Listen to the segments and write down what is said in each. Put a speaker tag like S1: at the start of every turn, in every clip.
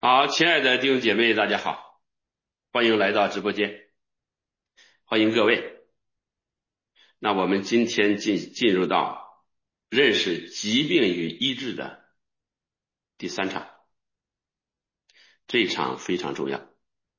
S1: 好，亲爱的弟兄姐妹，大家好，欢迎来到直播间，欢迎各位。那我们今天进入到认识疾病与医治的第三场，这一场非常重要。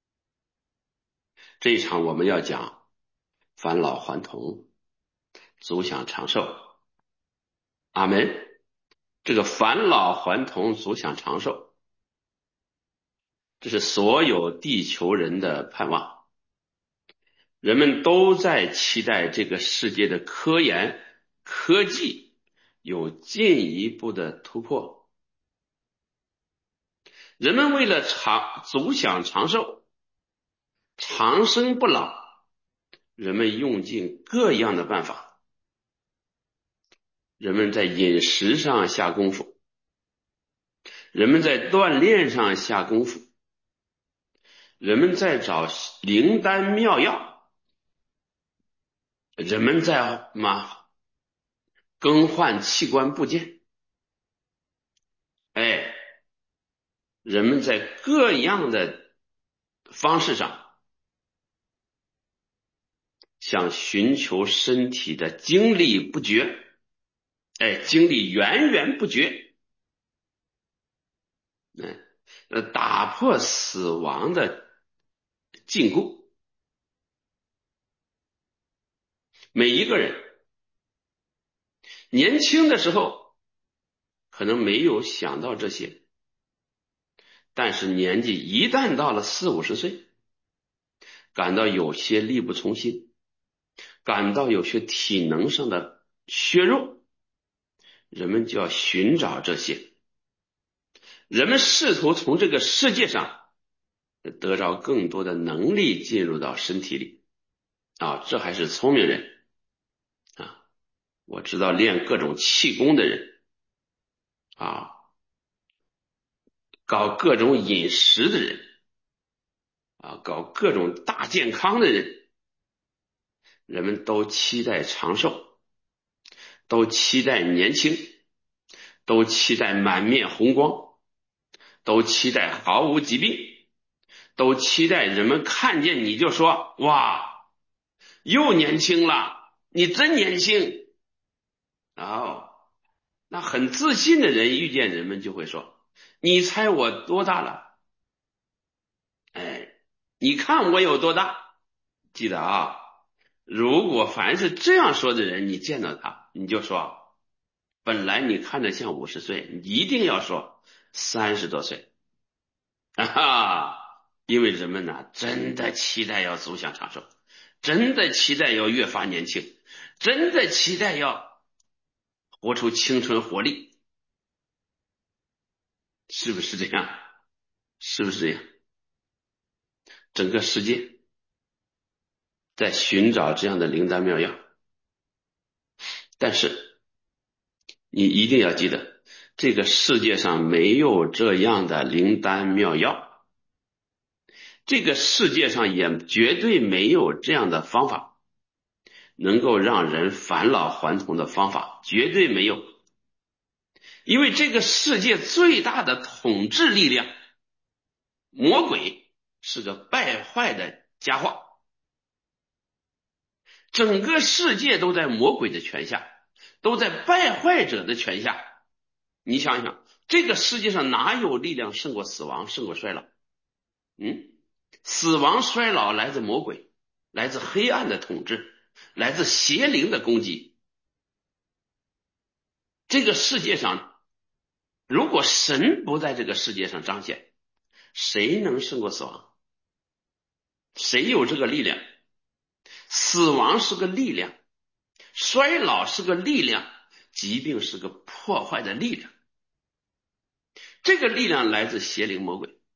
S1: 这一场我们要讲返老还童，足享长寿。阿门。这个返老还童，足享长寿，这是所有地球人的盼望。人们都在期待这个世界的科研、科技有进一步的突破。人们为了足享长寿、长生不老，人们用尽各样的办法。人们在饮食上下功夫，人们在锻炼上下功夫，人们在找灵丹妙药，人们在更换器官部件，人们在各样的方式上想寻求身体的精力不绝，精力源源不绝，打破死亡的禁锢。每一个人年轻的时候可能没有想到这些，但是年纪一旦到了40、50岁，感到有些力不从心，感到有些体能上的削弱，人们就要寻找这些。人们试图从这个世界上得到更多的能力进入到身体里这还是聪明人我知道练各种气功的人搞各种饮食的人搞各种大健康的人，人们都期待长寿，都期待年轻，都期待满面红光，都期待毫无疾病，都期待人们看见你就说哇，又年轻了，你真年轻那很自信的人遇见人们就会说，你猜我多大了？你看我有多大？记得如果凡是这样说的人，你见到他你就说，本来你看着像50岁，你一定要说30多岁因为人们真的期待要足享长寿，真的期待要越发年轻，真的期待要活出青春活力，是不是这样？是不是这样？整个世界在寻找这样的灵丹妙药，但是你一定要记得，这个世界上没有这样的灵丹妙药，这个世界上也绝对没有这样的方法能够让人返老还童的方法，绝对没有。因为这个世界最大的统治力量魔鬼是个败坏的家伙，整个世界都在魔鬼的权下，都在败坏者的权下。你想想，这个世界上哪有力量胜过死亡，胜过衰老？死亡衰老来自魔鬼，来自黑暗的统治，来自邪灵的攻击。这个世界上如果神不在这个世界上彰显，谁能胜过死亡？谁有这个力量？死亡是个力量，衰老是个力量，疾病是个破坏的力量。这个力量来自邪灵魔鬼，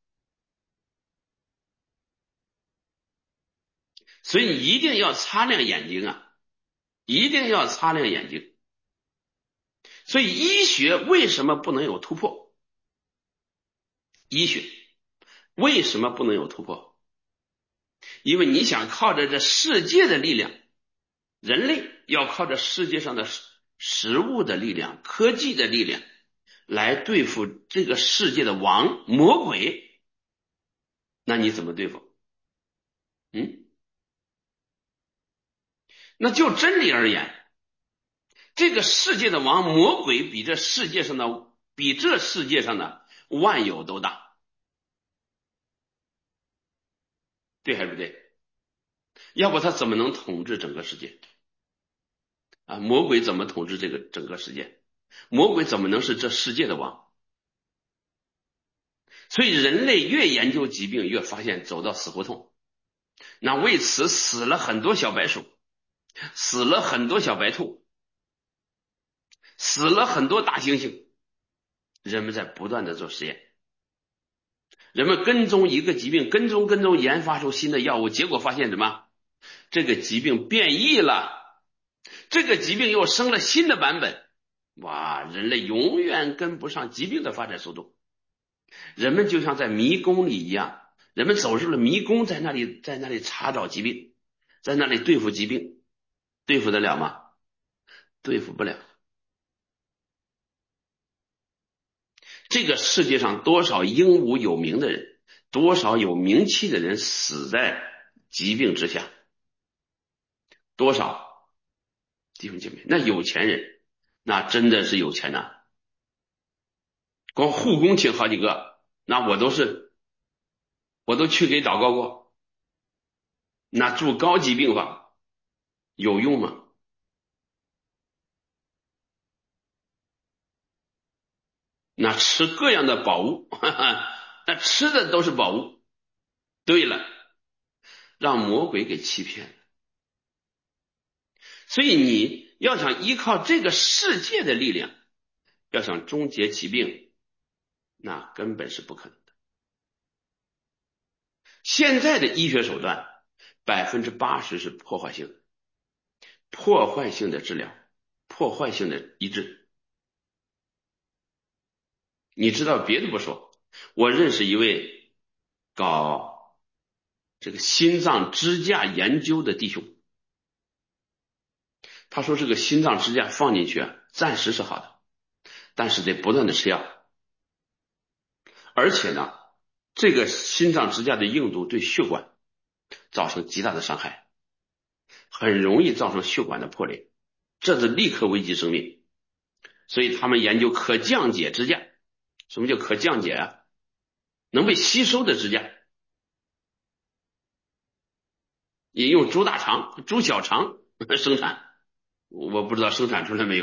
S1: 所以你一定要擦亮眼睛一定要擦亮眼睛。所以医学为什么不能有突破？医学为什么不能有突破？因为你想靠着这世界的力量，人类要靠着世界上的食物的力量、科技的力量来对付这个世界的王魔鬼， 那你怎么对付？那就真理而言，这个世界的王魔鬼比这世界上的万有都大，对还是不对？要不他怎么能统治整个世界啊？魔鬼怎么统治这个整个世界？魔鬼怎么能是这世界的王？所以人类越研究疾病，越发现走到死胡同。那为此死了很多小白鼠，死了很多小白兔，死了很多大猩猩。人们在不断的做实验，人们跟踪一个疾病，跟踪研发出新的药物，结果发现什么？这个疾病变异了，这个疾病又生了新的版本。哇，人类永远跟不上疾病的发展速度。人们就像在迷宫里一样，人们走入了迷宫，在那里查找疾病，在那里对付疾病，对付得了吗？对付不了。这个世界上多少英武有名的人，多少有名气的人死在疾病之下，多少弟兄姐妹，那有钱人那真的是有钱呐，光护工请好几个，那我都去给祷告过。那住高级病房有用吗？那吃各样的宝物，那吃的都是宝物。对了，让魔鬼给欺骗了。所以你要想依靠这个世界的力量，要想终结疾病，那根本是不可能的。现在的医学手段80%是破坏性的，破坏性的治疗，破坏性的医治。你知道别的不说，我认识一位搞这个心脏支架研究的弟兄，他说这个心脏支架放进去暂时是好的，但是得不断的吃药，而且呢，这个心脏支架的硬度对血管造成极大的伤害，很容易造成血管的破裂，这是立刻危及生命。所以他们研究可降解支架。什么叫可降解啊？能被吸收的支架，引用猪大肠、猪小肠生产，我不知道生产出来没有。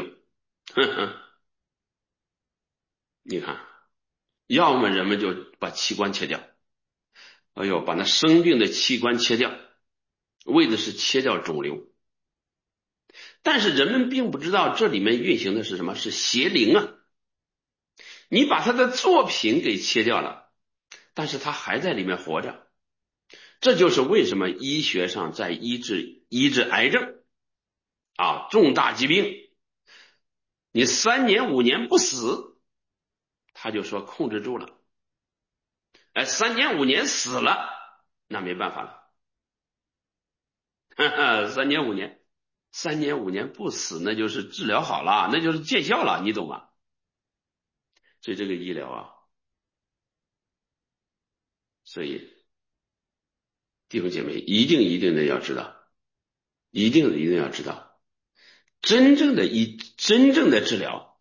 S1: 你看，要么人们就把器官切掉，哎呦，把那生病的器官切掉，为的是切掉肿瘤。但是人们并不知道这里面运行的是什么，是邪灵啊！你把他的作品给切掉了，但是他还在里面活着。这就是为什么医学上在医治癌症啊，重大疾病，你3年5年不死，他就说控制住了。哎，3年5年死了，那没办法了。3年5年，3年5年不死，那就是治疗好了，那就是见效了，你懂吗？所以这个医疗啊，所以弟兄姐妹一定的要知道，一定要知道，真正的治疗，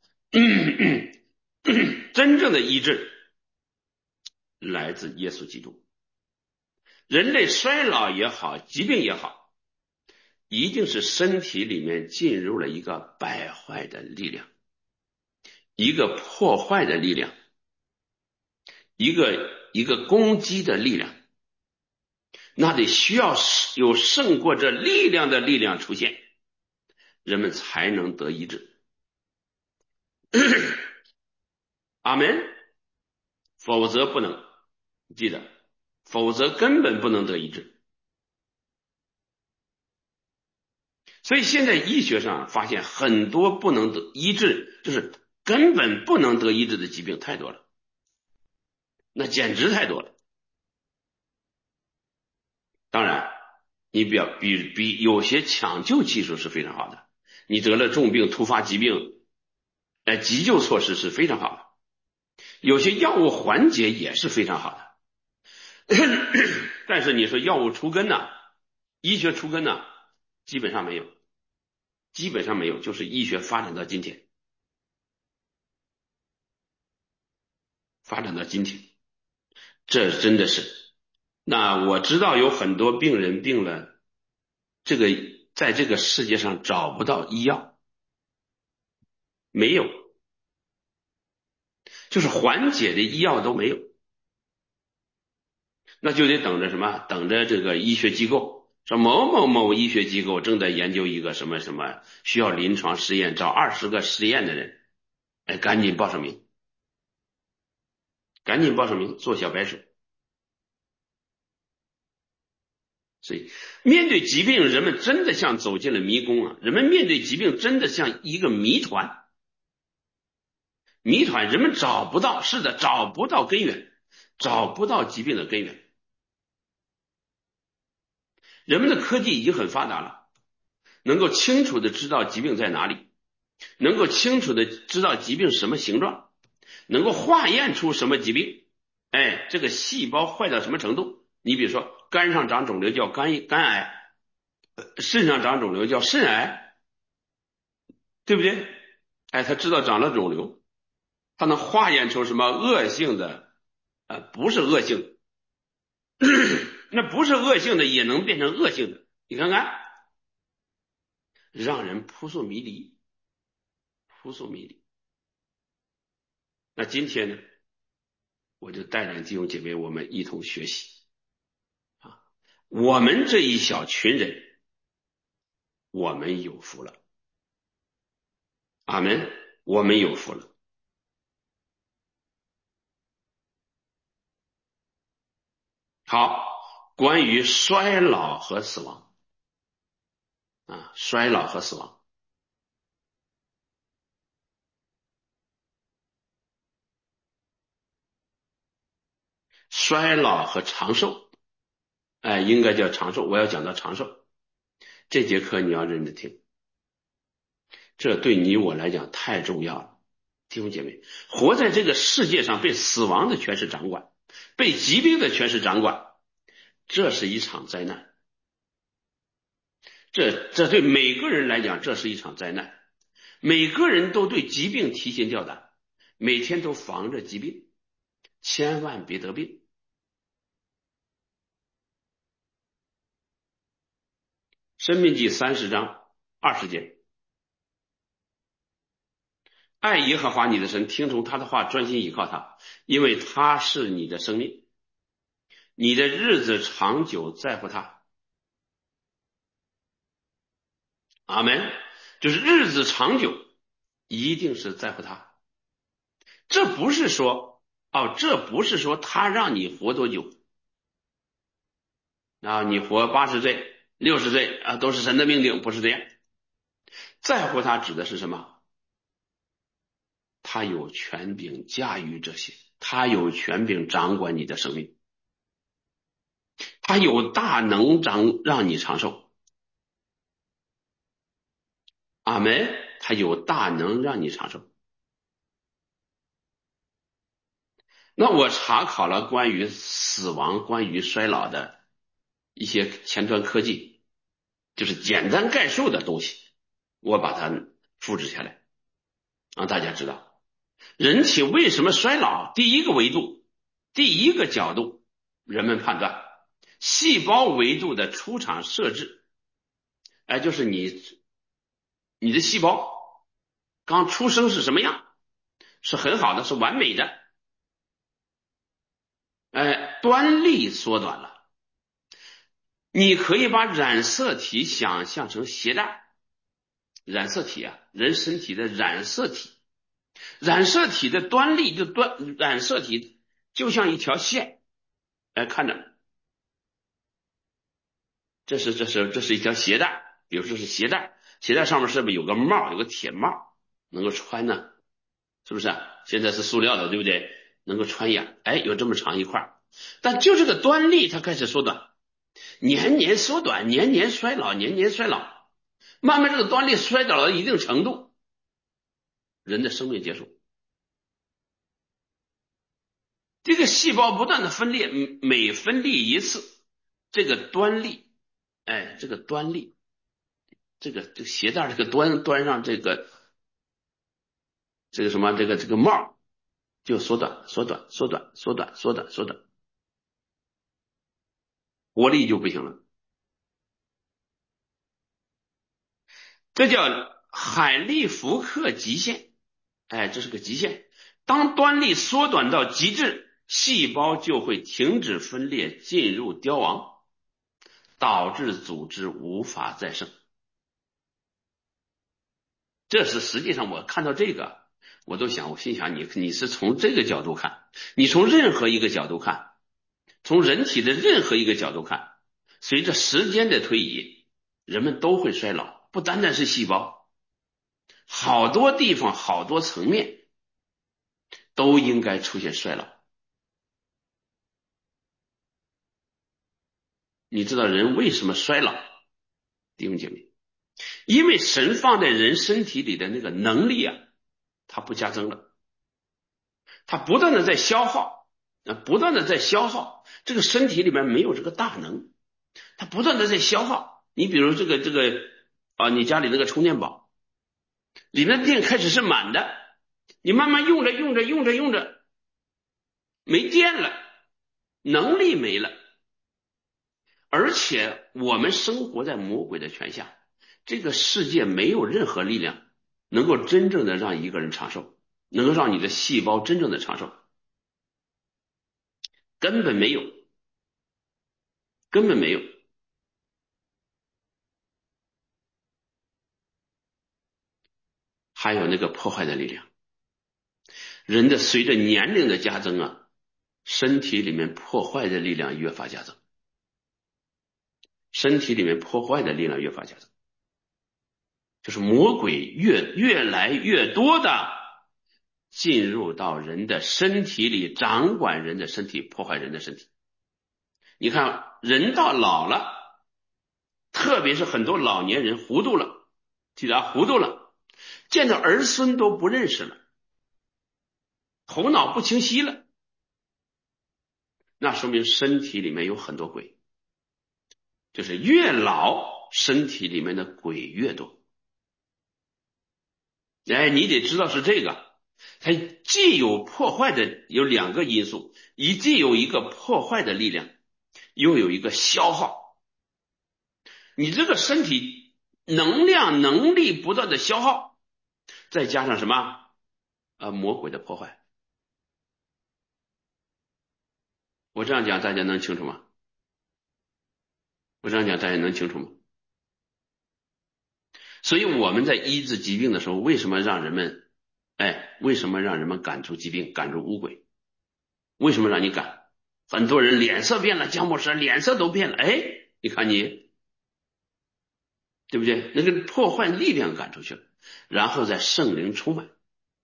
S1: 真正的医治来自耶稣基督。人类衰老也好，疾病也好，一定是身体里面进入了一个败坏的力量，一个破坏的力量，一个攻击的力量，那得需要有胜过这力量的力量出现，人们才能得医治。阿门。否则不能，记得，否则根本不能得医治。所以现在医学上发现很多不能得医治，就是根本不能得医治的疾病太多了，那简直太多了。当然，你比有些抢救技术是非常好的，你得了重病突发疾病，急救措施是非常好的，有些药物缓解也是非常好的。 但是你说药物除根呢，医学除根呢，基本上没有，基本上没有，就是医学发展到今天，发展到今天，这真的是。那我知道有很多病人病了，这个在这个世界上找不到医药，没有，就是缓解的医药都没有，那就得等着什么？等着这个医学机构，说某某某医学机构正在研究一个什么什么需要临床试验，找20个实验的人，哎，赶紧报上名，赶紧报上名，做小白鼠。所以，面对疾病，人们真的像走进了迷宫啊！人们面对疾病，真的像一个谜团。谜团，人们找不到，是的，找不到根源，找不到疾病的根源。人们的科技已经很发达了，能够清楚的知道疾病在哪里，能够清楚的知道疾病什么形状，能够化验出什么疾病。哎，这个细胞坏到什么程度？你比如说，肝上长肿瘤叫肝癌，肾上长肿瘤叫肾癌，对不对？哎，他知道长了肿瘤，他能化验出什么恶性的，不是恶性的，那不是恶性的也能变成恶性的，你看看，让人扑朔迷离，扑朔迷离。那今天呢，我就带领弟兄姐妹，我们一同学习啊，我们这一小群人，我们有福了，阿门，我们有福了。好，关于衰老和死亡啊，衰老和死亡。衰老和长寿，哎，应该叫长寿。我要讲到长寿，这节课你要认真听，这对你我来讲太重要了。弟兄姐妹，活在这个世界上，被死亡的全是掌管，被疾病的全是掌管，这是一场灾难。这对每个人来讲，这是一场灾难。每个人都对疾病提心吊胆，每天都防着疾病，千万别得病。申命记30章20节，爱耶和华你的神，听从他的话，专心倚靠他，因为他是你的生命，你的日子长久在乎他。阿门。就是日子长久，一定是在乎他。这不是说这不是说他让你活多久啊，你活80岁、60岁啊，都是神的命令，不是这样。在乎他指的是什么？他有权柄驾驭这些，他有权柄掌管你的生命，他有大能让你长寿。阿门。他有大能让你长寿。那我查考了关于死亡、关于衰老的一些前端科技，就是简单概述的东西，我把它复制下来，让大家知道人体为什么衰老。第一个维度，第一个角度，人们判断细胞维度的出厂设置，哎，就是你的细胞刚出生是什么样，是很好的，是完美的，哎，端粒缩短了。你可以把染色体想象成鞋带，染色体啊，人身体的染色体，染色体的端粒染色体就像一条线，来看着，这是一条鞋带，比如说是鞋带，鞋带上面是不是有个帽，有个铁帽能够穿呢？是不是啊？现在是塑料的，对不对？能够穿呀，哎，有这么长一块，但就这个端粒它开始缩短，年年缩短，年年衰老，年年衰老，慢慢这个端粒衰老到一定程度，人的生命结束。 这个细胞不断的分裂，每分裂一次，这个端粒，这个端粒，这个鞋带这个端上这个什么这个帽就缩短，活力就不行了。这叫海利福克极限，这是个极限。当端粒缩短到极致，细胞就会停止分裂，进入凋亡，导致组织无法再生。这是实际上我看到这个，我心想你是从这个角度看，你从任何一个角度看，从人体的任何一个角度看，随着时间的推移，人们都会衰老，不单单是细胞，好多地方好多层面都应该出现衰老。你知道人为什么衰老？弟兄姐妹，因为神放在人身体里的那个能力它不加增了，它不断的在消耗，不断的在消耗，这个身体里面没有这个大能，它不断的在消耗。你比如你家里那个充电宝，里面的电开始是满的，你慢慢用着，没电了，能力没了，而且我们生活在魔鬼的权下，这个世界没有任何力量能够真正的让一个人长寿，能够让你的细胞真正的长寿，根本没有，根本没有。还有那个破坏的力量，人的随着年龄的加增身体里面破坏的力量越发加增，身体里面破坏的力量越发加增，就是魔鬼越来越多的进入到人的身体里，掌管人的身体，破坏人的身体。你看人到老了，特别是很多老年人糊涂了，记得糊涂了，见到儿孙都不认识了，头脑不清晰了，那说明身体里面有很多鬼，就是越老身体里面的鬼越多。你得知道是这个，它既有破坏的，有两个因素，既有一个破坏的力量，又有一个消耗。你这个身体能量能力不断的消耗，再加上什么魔鬼的破坏。我这样讲大家能清楚吗？我这样讲大家能清楚吗？所以我们在医治疾病的时候，为什么让人们赶出疾病，赶出污鬼？为什么让你赶？很多人脸色变了，姜牧师脸色都变了，你看你对不对？那个破坏力量赶出去了，然后在圣灵充满，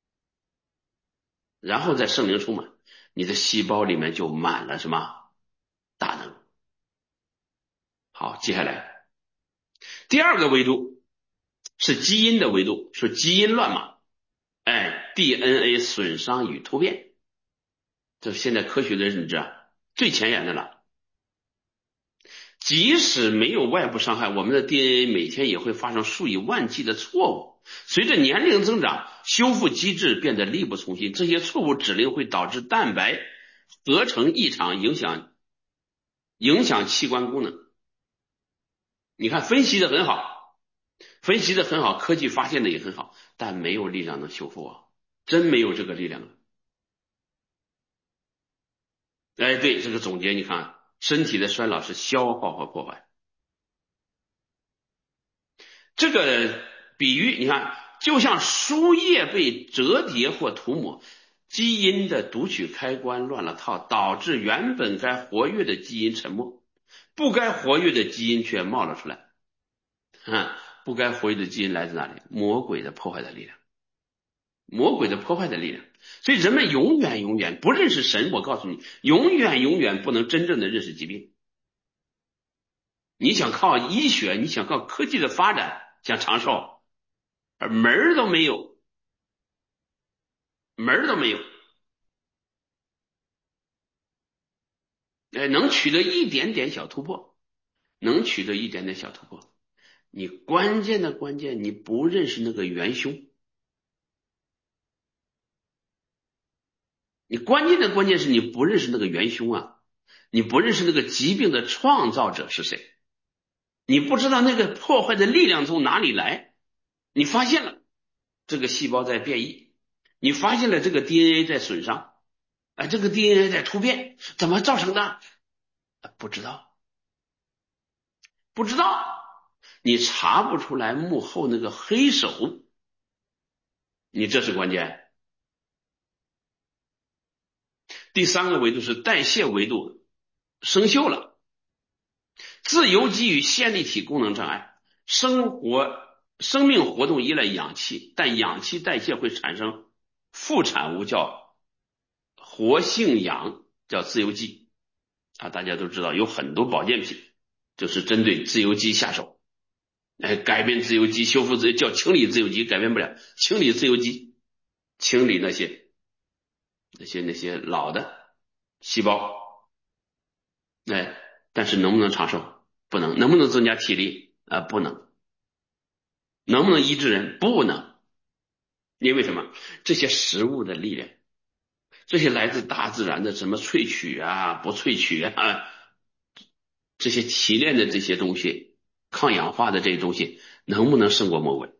S1: 你的细胞里面就满了什么大能。好，接下来第二个维度是基因的维度，是基因乱码，DNA 损伤与突变，这是现在科学的认知最前沿的了。即使没有外部伤害，我们的 DNA 每天也会发生数以万计的错误。随着年龄增长，修复机制变得力不从心，这些错误指令会导致蛋白合成异常，影响器官功能。你看分析的很好，科技发现的也很好，但没有力量能修复真没有这个力量对，这个总结你看，身体的衰老是消耗和破坏。这个比喻你看，就像书页被折叠或涂抹，基因的读取开关乱了套，导致原本该活跃的基因沉默，不该活跃的基因却冒了出来。不该活跃的基因来自哪里？魔鬼的破坏的力量，所以人们永远不认识神，我告诉你，永远不能真正的认识疾病。你想靠医学，你想靠科技的发展想长寿，门儿都没有。 能取得一点点小突破，能取得一点点小突破。你关键的关键，你不认识那个元凶。你关键的关键是你不认识那个元凶啊，你不认识那个疾病的创造者是谁，你不知道那个破坏的力量从哪里来。你发现了这个细胞在变异，你发现了这个 DNA 在损伤，这个 DNA 在突变，怎么造成的？不知道，不知道，你查不出来幕后那个黑手，你这是关键。第三个维度是代谢维度生锈了，自由基与线粒体功能障碍，生命活动依赖氧气，但氧气代谢会产生副产物叫活性氧，叫自由基大家都知道有很多保健品就是针对自由基下手，改变自由基，修复自由叫清理自由基，改变不了，清理自由基，清理那些老的细胞，但是能不能长寿？不能。能不能增加体力？不能。能不能医治人？不能。因为什么？这些食物的力量，这些来自大自然的什么萃取不萃取这些提炼的这些东西，抗氧化的这些东西，能不能胜过魔鬼？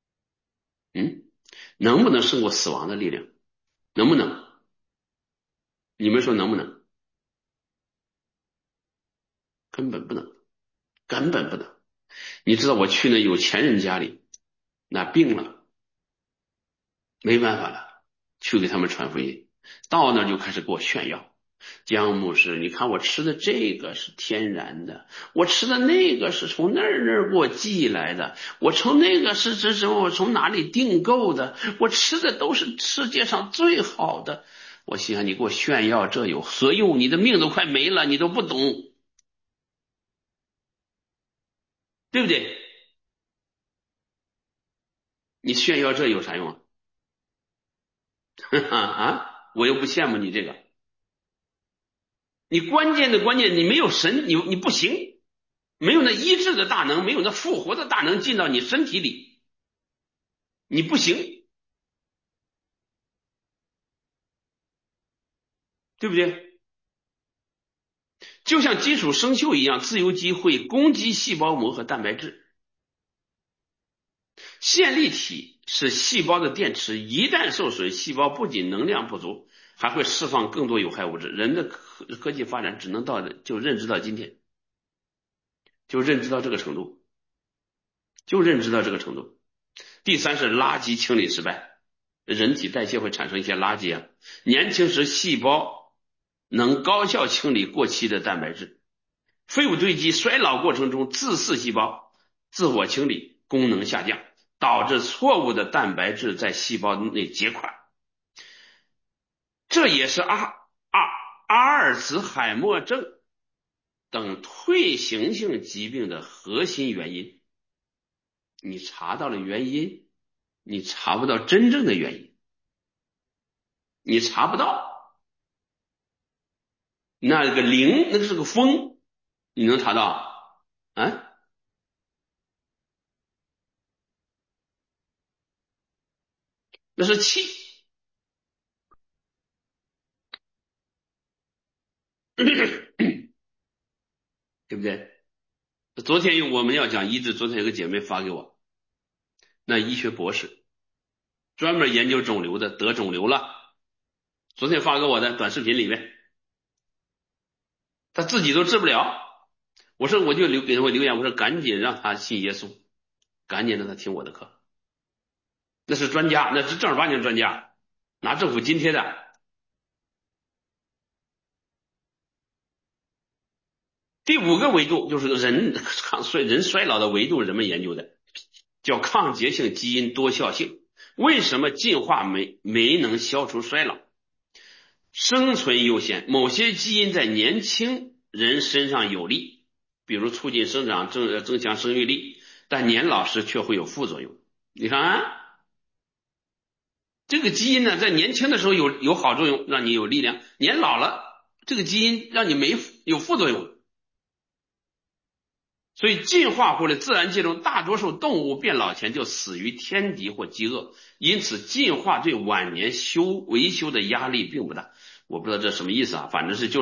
S1: 能不能胜过死亡的力量？能不能？你们说能不能？根本不能，根本不能。你知道我去那有钱人家里，那病了，没办法了，去给他们传福音，到那就开始给我炫耀。姜牧师，你看我吃的这个是天然的，我吃的那个是从那儿给我寄来的，我从那个是什么？我从哪里订购的？我吃的都是世界上最好的。我心想，你给我炫耀这有何用？你的命都快没了，你都不懂，对不对？你炫耀这有啥用我又不羡慕你这个。你关键的关键，你没有神，你不行，没有那医治的大能，没有那复活的大能进到你身体里，你不行，对不对？就像金属生锈一样，自由基会攻击细胞膜和蛋白质。线粒体是细胞的电池，一旦受损，细胞不仅能量不足，还会释放更多有害物质。人的科技发展只能就认知到今天，就认知到这个程度，就认知到这个程度。第三是垃圾清理失败，人体代谢会产生一些垃圾年轻时细胞能高效清理过期的蛋白质，废物堆积衰老过程中自噬细胞自我清理功能下降，导致错误的蛋白质在细胞内结块，这也是阿尔茨海默症等退行性疾病的核心原因。你查到了原因，你查不到真正的原因，你查不到。那个灵，那个是个风，你能查到那是气，对不对？昨天我们要讲医治，昨天有个姐妹发给我，那医学博士专门研究肿瘤的，得肿瘤了，昨天发给我的短视频里面，他自己都治不了。我说我就给我留言，我说赶紧让他信耶稣，赶紧让他听我的课。那是专家，那是正儿八经专家，拿政府津贴的。第五个维度就是人衰老的维度，人们研究的叫抗结性基因多效性。为什么进化没能消除衰老？生存优先，某些基因在年轻人身上有利，比如促进生长、增强生育力，但年老时却会有副作用。你看这个基因呢，在年轻的时候有好作用，让你有力量，年老了这个基因让你有副作用。所以进化或者自然界中大多数动物变老前就死于天敌或饥饿，因此进化对晚年维修的压力并不大。我不知道这什么意思啊，反正是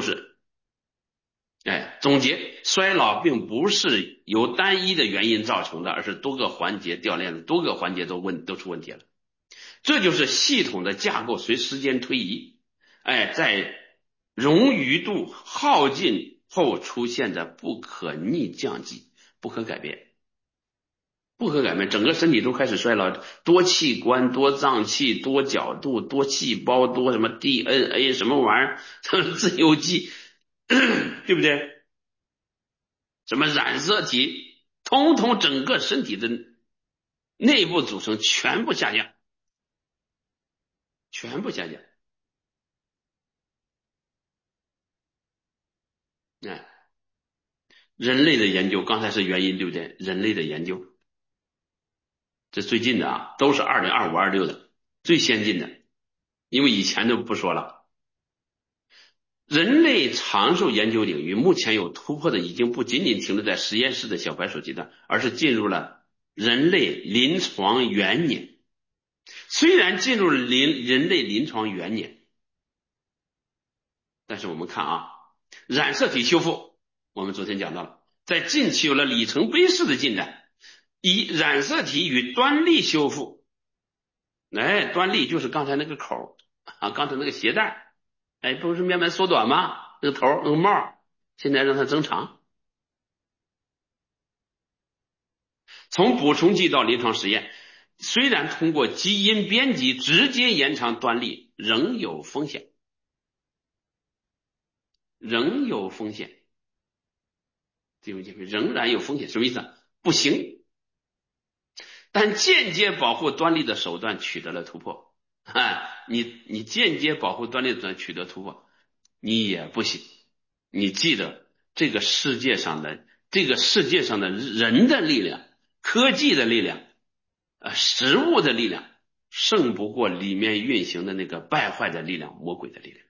S1: 总结，衰老并不是由单一的原因造成的，而是多个环节掉链子，多个环节都出问题了。这就是系统的架构随时间推移，在冗余度耗尽后出现的不可逆降级，不可改变，整个身体都开始衰老，多器官、多脏器、多角度、多细胞、多什么 DNA 什么玩意儿，自由基，对不对？什么染色体，通通整个身体的内部组成全部下降，全部下降。人类的研究，刚才是原因对不对？人类的研究，这最近的啊，都是2025、26的最先进的，因为以前都不说了。人类长寿研究领域目前有突破的，已经不仅仅停留在实验室的小白鼠阶段，而是进入了人类临床元年。虽然进入了人类临床元年，但是我们看啊，染色体修复，我们昨天讲到了，在近期有了里程碑式的进展。以染色体与端粒修复，端粒就是刚才那个口啊，刚才那个鞋带，不是慢慢缩短吗？那个头那个帽，现在让它增长。从补充剂到临床实验，虽然通过基因编辑直接延长端粒，仍有风险，仍有风险。弟兄姐妹，仍然有风险，什么意思啊？不行。但间接保护端粒的手段取得了突破，你间接保护端粒的手段取得突破，你也不行。你记得这个世界上的人的力量、科技的力量、食物的力量，胜不过里面运行的那个败坏的力量、魔鬼的力量，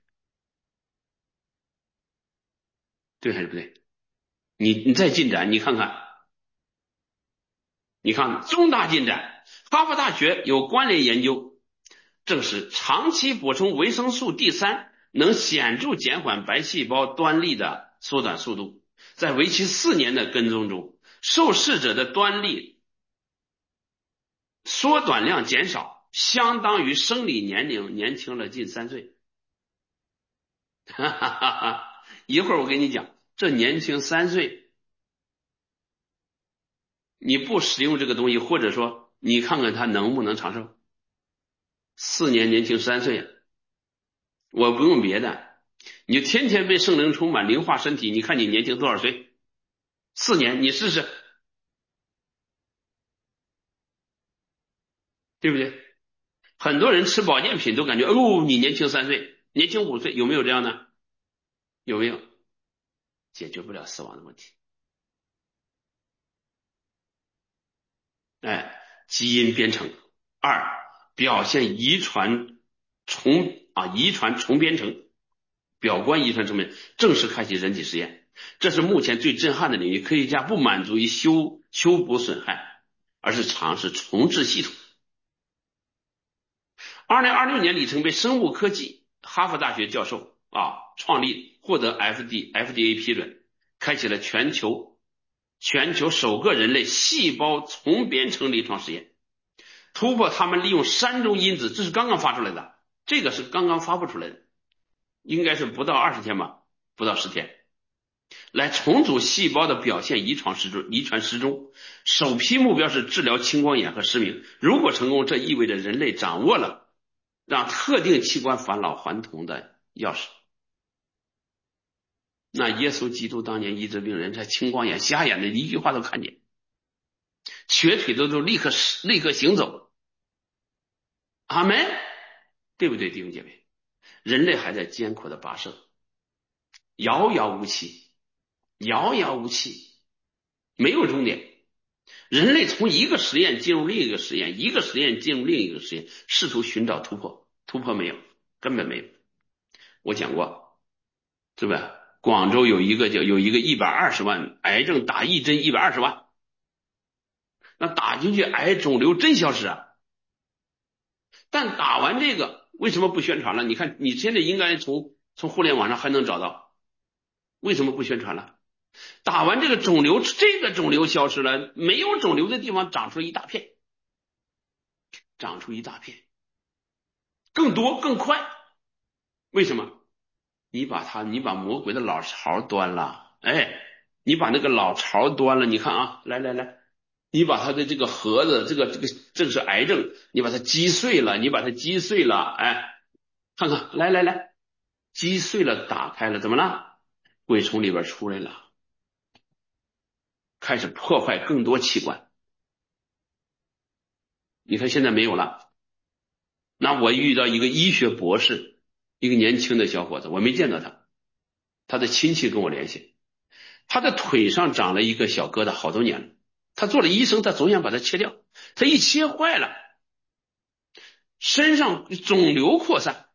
S1: 对还是不对？你再进展，你看看重大进展，哈佛大学有关联研究证实，长期补充维生素 D3 能显著减缓白细胞端粒的缩短速度。在为期4年的跟踪中，受试者的端粒缩短量减少，相当于生理年龄年轻了近3岁。一会儿我跟你讲，这年轻3岁，你不使用这个东西，或者说你看看他能不能长寿。4年年轻3岁，我不用别的，你就天天被圣灵充满，灵化身体，你看你年轻多少岁？4年，你试试，对不对？很多人吃保健品都感觉，你年轻3岁，年轻5岁，有没有这样的？有没有？解决不了死亡的问题。基因编程，2表现遗传重编程，表观遗传重编正式开启人体实验，这是目前最震撼的领域。科学家不满足于修补损害，而是尝试重置系统。2026年里程碑生物科技，哈佛大学教授创立获得 FDA 批准，开启了全球首个人类细胞重编程临床实验，突破他们利用3种因子，这是刚刚发出来的，这个是刚刚发布出来的，应该是不到20天吧，不到10天，来重组细胞的表现遗传时钟。首批目标是治疗青光眼和失明，如果成功，这意味着人类掌握了让特定器官返老还童的钥匙。那耶稣基督当年医治病人，在青光眼、瞎眼的一句话都看见，瘸腿都立刻行走。阿门，对不对，弟兄姐妹？人类还在艰苦的跋涉，遥遥无期，没有终点。人类从一个实验进入另一个实验，一个实验进入另一个实验，试图寻找突破，突破没有，根本没有。我讲过， 是不是？广州有一个120万癌症打1针120万，那打进去癌肿瘤真消失啊！但打完这个为什么不宣传了？你看你现在应该从互联网上还能找到，为什么不宣传了？打完这个肿瘤消失了，没有肿瘤的地方长出一大片，更多更快。为什么？你把魔鬼的老巢端了，哎，你把那个老巢端了，你看啊，来，你把它的这个盒子，这个是癌症，你把它击碎了，哎，看看，来，击碎了，打开了，怎么了？鬼从里边出来了，开始破坏更多器官。你看现在没有了。那我遇到一个医学博士，一个年轻的小伙子，我没见到他，他的亲戚跟我联系，他的腿上长了一个小疙瘩，好多年了。他做了医生，他总想把它切掉，他一切坏了，身上肿瘤扩散，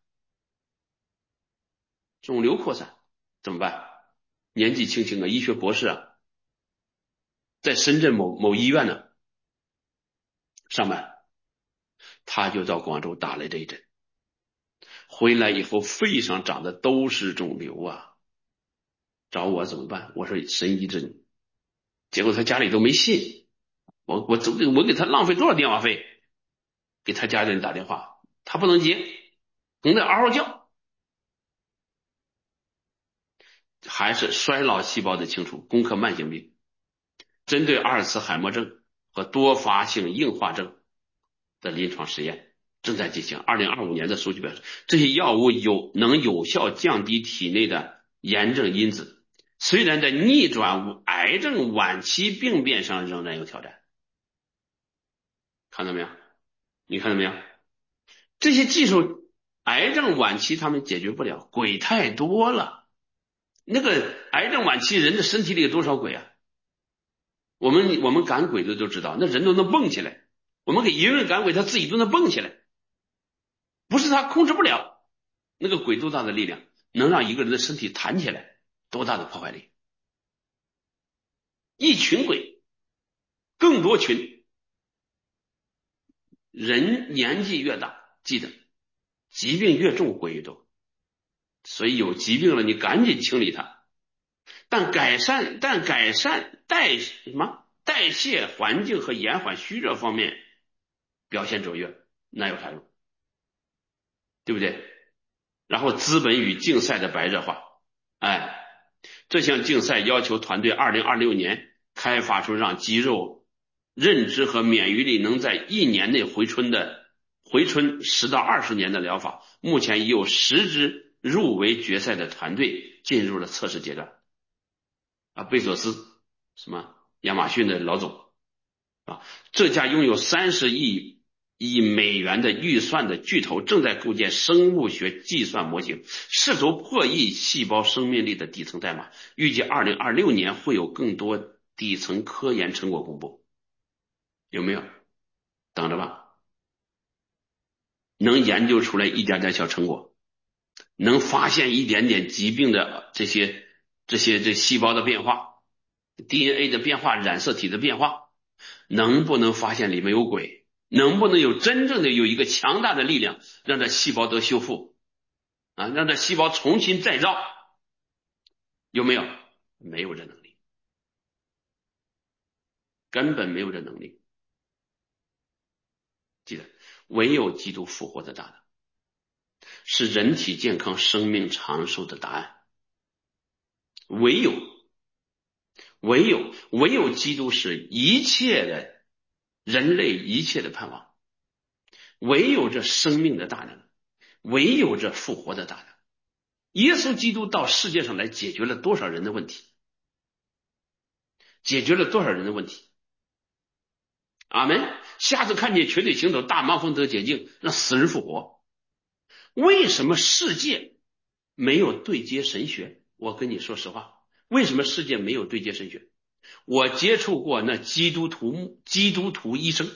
S1: 怎么办？年纪轻轻啊，医学博士啊，在深圳某医院呢上班，他就到广州打了这一针，回来以后肺上长的都是肿瘤啊，找我怎么办？我说神医治你，结果他家里都没信，我给他浪费多少电话费，给他家人打电话，他不能接，等他嗷嗷叫，还是衰老细胞的清除，攻克慢性病，针对阿尔茨海默症和多发性硬化症的临床实验正在进行。2025年的数据表示，这些药物能有效降低体内的炎症因子，虽然在逆转癌症晚期病变上仍然有挑战。看到没有？你看到没有？这些技术癌症晚期他们解决不了，鬼太多了。那个癌症晚期人的身体里有多少鬼啊？我们赶鬼的都知道，那人都能蹦起来。我们给一个人赶鬼，他自己都能蹦起来，不是他控制不了。那个鬼多大的力量，能让一个人的身体弹起来，多大的破坏力？一群鬼，更多群。人年纪越大，记得疾病越重，鬼越多。所以有疾病了，你赶紧清理它。但改善代谢环境和延缓虚热方面表现卓越，那有啥用？对不对？然后资本与竞赛的白热化，哎，这项竞赛要求团队2026年开发出让肌肉认知和免疫力能在1年内回春10到20年的疗法。目前已有10支入围决赛的团队进入了测试阶段。啊，贝佐斯，什么亚马逊的老总啊，这家拥有30亿美元的预算的巨头正在构建生物学计算模型，试图破译细胞生命力的底层代码。预计2026年会有更多底层科研成果公布，有没有？等着吧，能研究出来一点点小成果，能发现一点点疾病的这细胞的变化。DNA 的变化，染色体的变化，能不能发现里面有鬼？能不能真正的有一个强大的力量，让这细胞得修复啊，让这细胞重新再造？有没有？没有这能力，根本没有这能力。记得，唯有基督复活的大能，是人体健康、生命长寿的答案。唯有基督是一切的人类一切的盼望。唯有这生命的大能，唯有这复活的大能。耶稣基督到世界上来解决了多少人的问题？解决了多少人的问题？阿门。下次看见瘸腿行走，大麻风得洁净，让死人复活。为什么世界没有对接神学？我跟你说实话，为什么世界没有对接神学？我接触过那基督徒医生，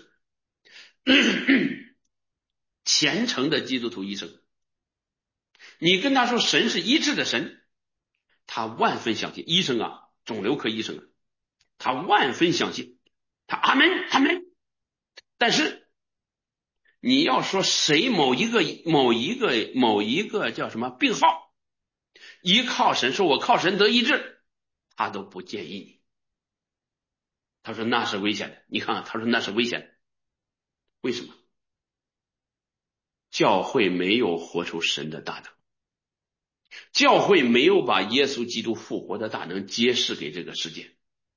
S1: 虔诚的基督徒医生，你跟他说神是医治的神， 他万分相信，医生啊，肿瘤科医生啊，他万分相信，他阿门阿门。但是你要说谁某一个叫什么病号，一靠神，说我靠神得医治，他都不建议你。他说那是危险的，你看看，他说那是危险的，为什么？教会没有活出神的大能，教会没有把耶稣基督复活的大能揭示给这个世界。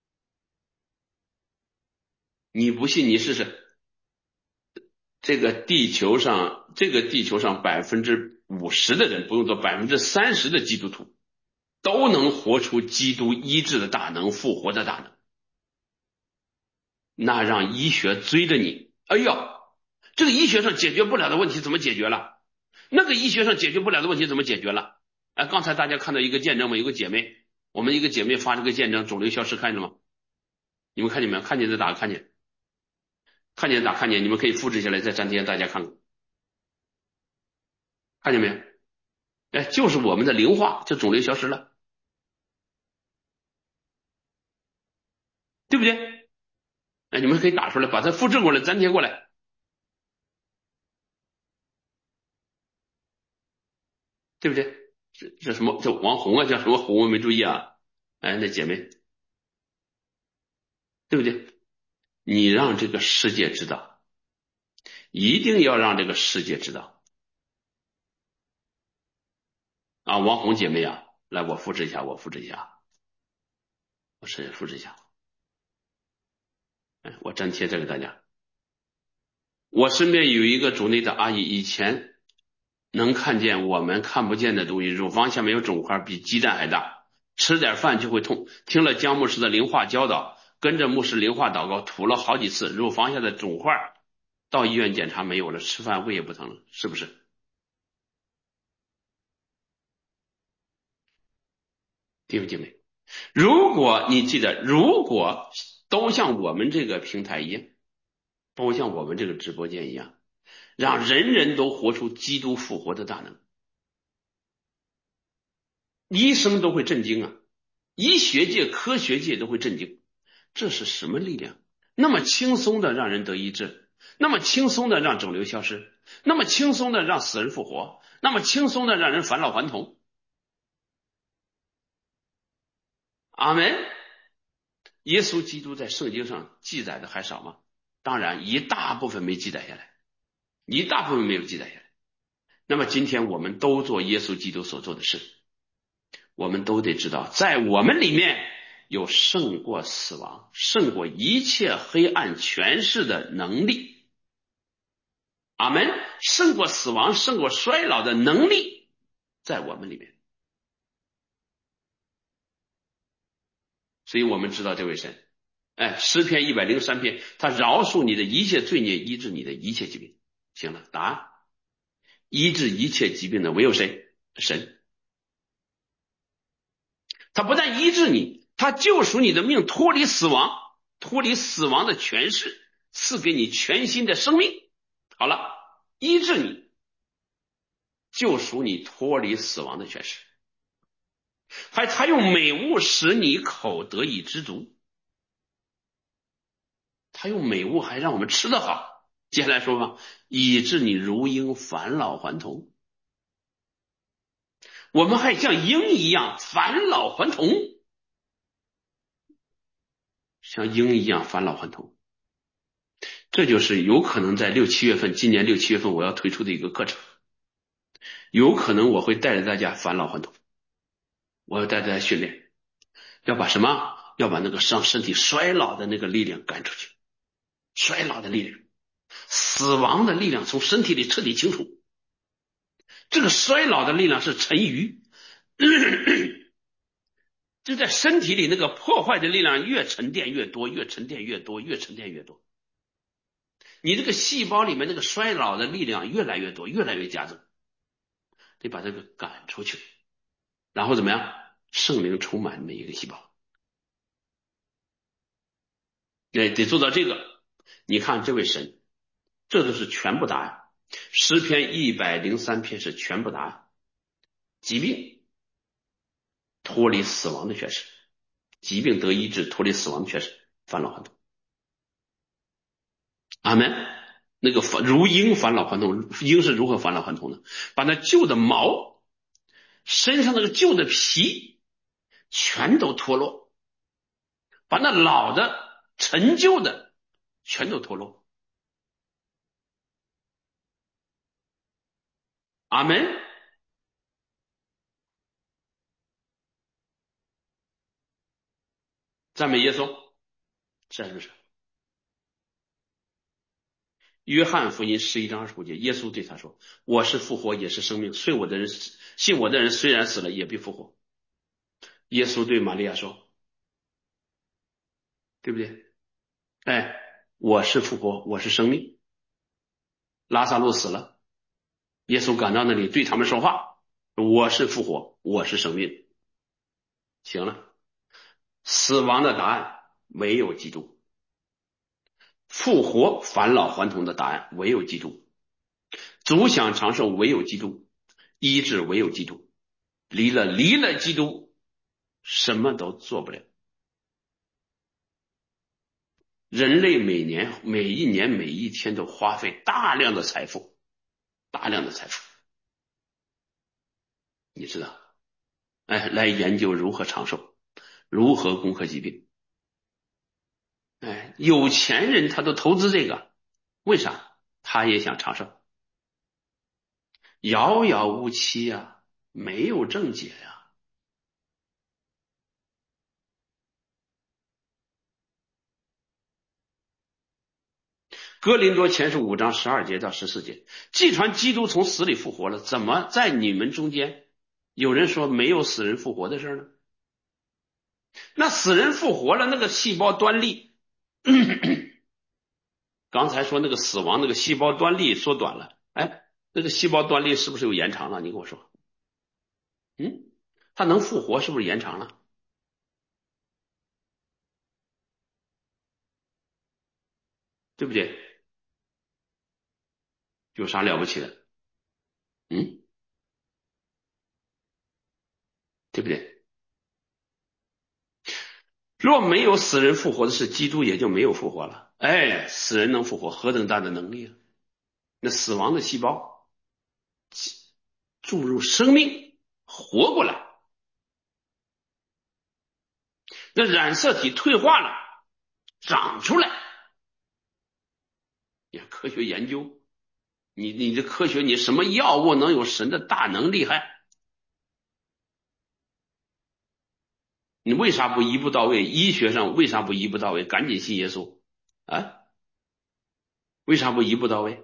S1: 你不信你试试，这个地球上50%的人，不用说30%的基督徒都能活出基督医治的大能、复活的大能，那让医学追着你，哎呀，这个医学上解决不了的问题怎么解决了？那个医学上解决不了的问题怎么解决了？哎，刚才大家看到一个见证吗？有个姐妹，我们一个姐妹发这个见证，肿瘤消失，看见了吗？你们看见没有？看见的打看见，看见的打看见，你们可以复制下来再粘贴大家看看，看见没有？哎，就是我们的灵化，这肿瘤消失了，对不对？哎，你们可以打出来，把它复制过来，粘贴过来，对不对？这什么？这王红啊，叫什么红？我没注意啊。哎，那姐妹，对不对？你让这个世界知道，一定要让这个世界知道啊！王红姐妹啊，来，我复制一下，我复制一下，我试复制一下，哎，我粘贴这个大家。我身边有一个主内的阿姨，以前能看见我们看不见的东西，乳房下面有肿块，比鸡蛋还大，吃点饭就会痛。听了姜牧师的灵化教导，跟着牧师灵化祷告，吐了好几次，乳房下的肿块，到医院检查没有了，吃饭胃也不疼了，是不是？弟兄姐妹，如果你记得，如果都像我们这个平台一样，都像我们这个直播间一样，让人人都活出基督复活的大能，医生都会震惊啊！医学界、科学界都会震惊，这是什么力量？那么轻松的让人得医治，那么轻松的让肿瘤消失，那么轻松的让死人复活，那么轻松的让人返老还童。阿门。耶稣基督在圣经上记载的还少吗？当然，一大部分没记载下来，一大部分没有记载下来。那么今天我们都做耶稣基督所做的事，我们都得知道，在我们里面有胜过死亡、胜过一切黑暗权势的能力。阿门。胜过死亡、胜过衰老的能力在我们里面。所以我们知道这位神，哎，诗篇103篇，他饶恕你的一切罪孽，医治你的一切疾病。行了，答案，医治一切疾病的唯有谁？神。他不但医治你，他救赎你的命，脱离死亡，脱离死亡的权势，赐给你全新的生命。好了，医治你，救赎你，脱离死亡的权势，还用美物使你口得以知足，他用美物还让我们吃得好。接下来说吧，以致你如鹰返老还童，我们还像鹰一样返老还童，像鹰一样返老还童。这就是有可能在今年6、7月份我要推出的一个课程，有可能我会带着大家返老还童，我要带大家训练，要把什么？要把那个让身体衰老的那个力量赶出去，衰老的力量，死亡的力量从身体里彻底清除。这个衰老的力量是沉鱼，就在身体里那个破坏的力量越沉淀越多，越沉淀越多，越沉淀越多。你这个细胞里面那个衰老的力量越来越多，越来越加增，得把这个赶出去，然后怎么样？圣灵充满每一个细胞，得做到这个。你看这位神，这都是全部答案。诗篇103篇是全部答案。疾病脱离死亡的权势，疾病得医治，脱离死亡的权势，返老还童。阿门。那个如鹰返老还童，鹰是如何返老还童的？把那旧的毛，身上那个旧的皮全都脱落，把那老的陈旧的全都脱落。阿门。赞美耶稣，是不是？约翰福音11章25节，耶稣对他说：我是复活也是生命，信我的人虽然死了也必复活。耶稣对玛利亚说，对不对？哎，我是复活，我是生命。拉萨路死了，耶稣赶到那里对他们说话，我是复活，我是生命。行了，死亡的答案没有基督，复活返老还童的答案唯有基督，足享长寿唯有基督，医治唯有基督，离了基督什么都做不了。人类每一年每一天都花费大量的财富，你知道，哎，来研究如何长寿，如何攻克疾病。哎，有钱人他都投资这个，为啥？他也想长寿。遥遥无期呀，没有正解呀。哥林多前书5章12节到14节，既传基督从死里复活了，怎么在你们中间有人说没有死人复活的事呢？那死人复活了，那个细胞端粒，刚才说那个死亡那个细胞端粒缩短了，哎，那个细胞端粒是不是有延长了？你跟我说，它能复活是不是延长了？对不对？有啥了不起的？嗯，对不对？若没有死人复活的事，基督也就没有复活了。哎，死人能复活，何等大的能力啊！那死亡的细胞注入生命，活过来；那染色体退化了，长出来。呀，科学研究，你这科学，你什么药物能有神的大能厉害？你为啥不一步到位？医学上为啥不一步到位？赶紧信耶稣啊！为啥不一步到位？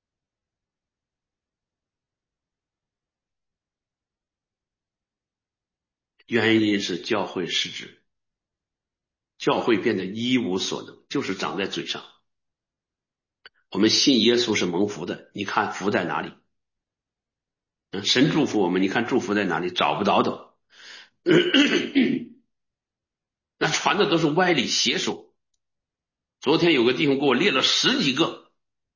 S1: 原因是教会失职，教会变得一无所能，就是长在嘴上。我们信耶稣是蒙福的，你看福在哪里？神祝福我们，你看祝福在哪里？找不着的。那传的都是歪理邪说。昨天有个弟兄给我列了10几个，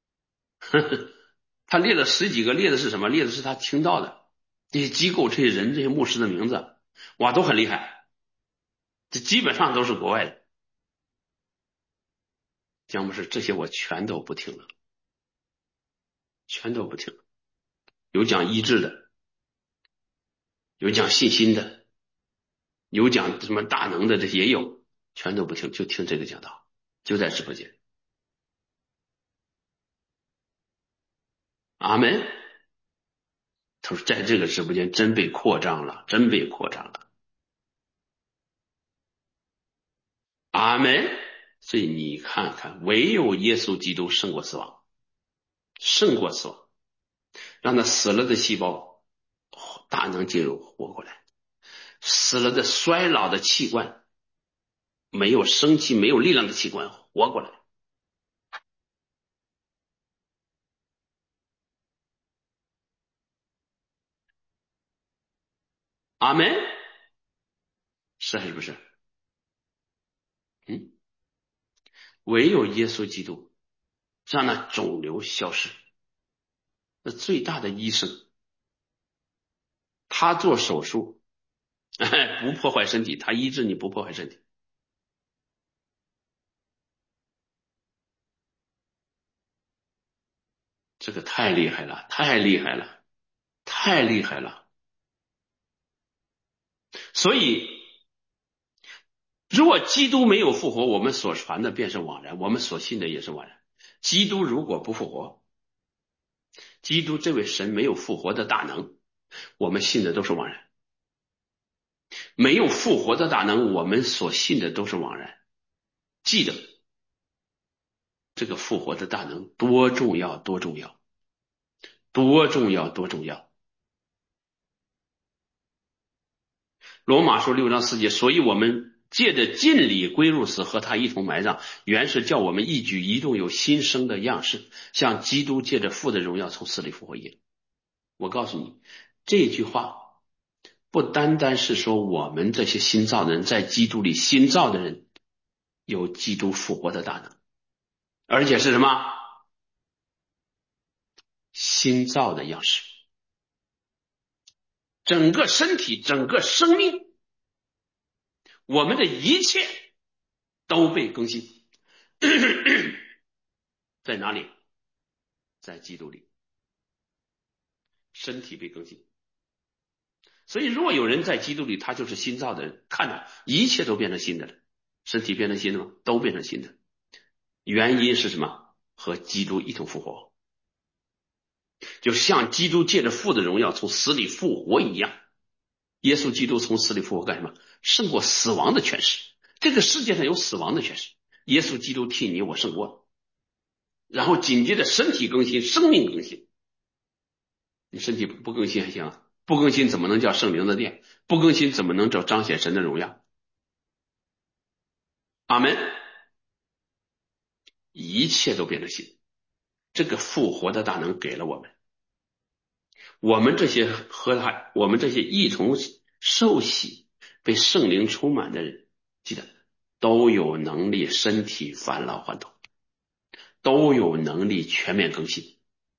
S1: 他列了10几个，列的是什么？列的是他听到的这些机构、这些人、这些牧师的名字，哇，都很厉害。这基本上都是国外的。姜博士，这些我全都不听了，全都不听了。有讲医治的，有讲信心的，有讲什么大能的，这些也有，全都不听，就听这个讲道，就在直播间。阿门。他说在这个直播间真被扩张了，真被扩张了。阿门。所以你看看，唯有耶稣基督胜过死亡，胜过死亡，让他死了的细胞大能进入活过来，死了的衰老的器官，没有生气没有力量的器官活过来。阿门。是还是不是？嗯，唯有耶稣基督让那肿瘤消失。那最大的医生，他做手术不破坏身体，他医治你不破坏身体。这个太厉害了，太厉害了，太厉害了。所以，如果基督没有复活，我们所传的便是枉然，我们所信的也是枉然。基督如果不复活，基督这位神没有复活的大能，我们信的都是枉然。没有复活的大能，我们所信的都是枉然。记得这个复活的大能多重要，多重要，多重要，多重要。罗马书6章4节，所以我们借着尽礼归入死，和他一同埋葬，原是叫我们一举一动有新生的样式，像基督借着父的荣耀从死里复活一样。我告诉你，这句话不单单是说我们这些新造的人在基督里新造的人有基督复活的大能，而且是什么？新造的样式，整个身体，整个生命，我们的一切都被更新。在哪里？在基督里，身体被更新。所以如果有人在基督里，他就是新造的人，看到一切都变成新的了。身体变成新的吗？都变成新的。原因是什么？和基督一同复活，就像基督借着父的荣耀从死里复活一样。耶稣基督从死里复活干什么？胜过死亡的权势。这个世界上有死亡的权势，耶稣基督替你我胜过了。然后紧接着身体更新，生命更新。你身体不更新还行，不更新怎么能叫圣灵的殿？不更新怎么能叫彰显神的荣耀？阿门。一切都变成新，这个复活的大能给了我们。我们这些和他，我们这些一同受洗、被圣灵充满的人，记得都有能力身体返老还童，都有能力全面更新，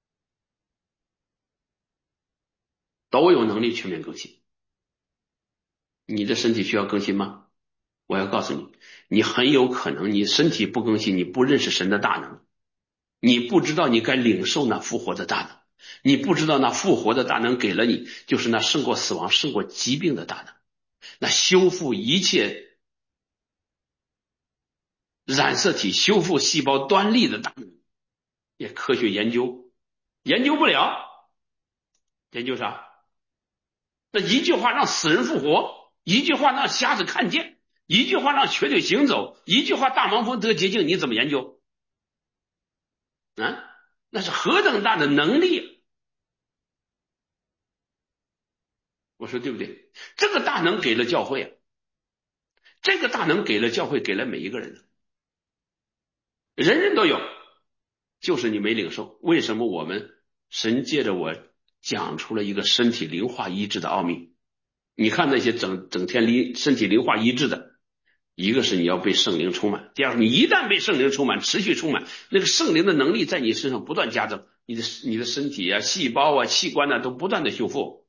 S1: 都有能力全面更新。你的身体需要更新吗？我要告诉你，你很有可能你身体不更新，你不认识神的大能，你不知道你该领受那复活的大能，你不知道那复活的大能给了你，就是那胜过死亡、胜过疾病的大能，那修复一切染色体、修复细胞端粒的大能，也科学研究不了，研究啥？那一句话让死人复活，一句话让瞎子看见，一句话让瘸腿行走，一句话大盲风得洁净，你怎么研究？啊，那是何等大的能力！我说对不对？这个大能给了教会啊，这个大能给了教会，给了每一个人，人人都有，就是你没领受。为什么我们神借着我讲出了一个身体灵化医治的奥秘？你看那些整天身体灵化医治的，一个是你要被圣灵充满，第二个你一旦被圣灵充满，持续充满，那个圣灵的能力在你身上不断加增，你的身体啊、细胞啊、器官啊都不断的修复，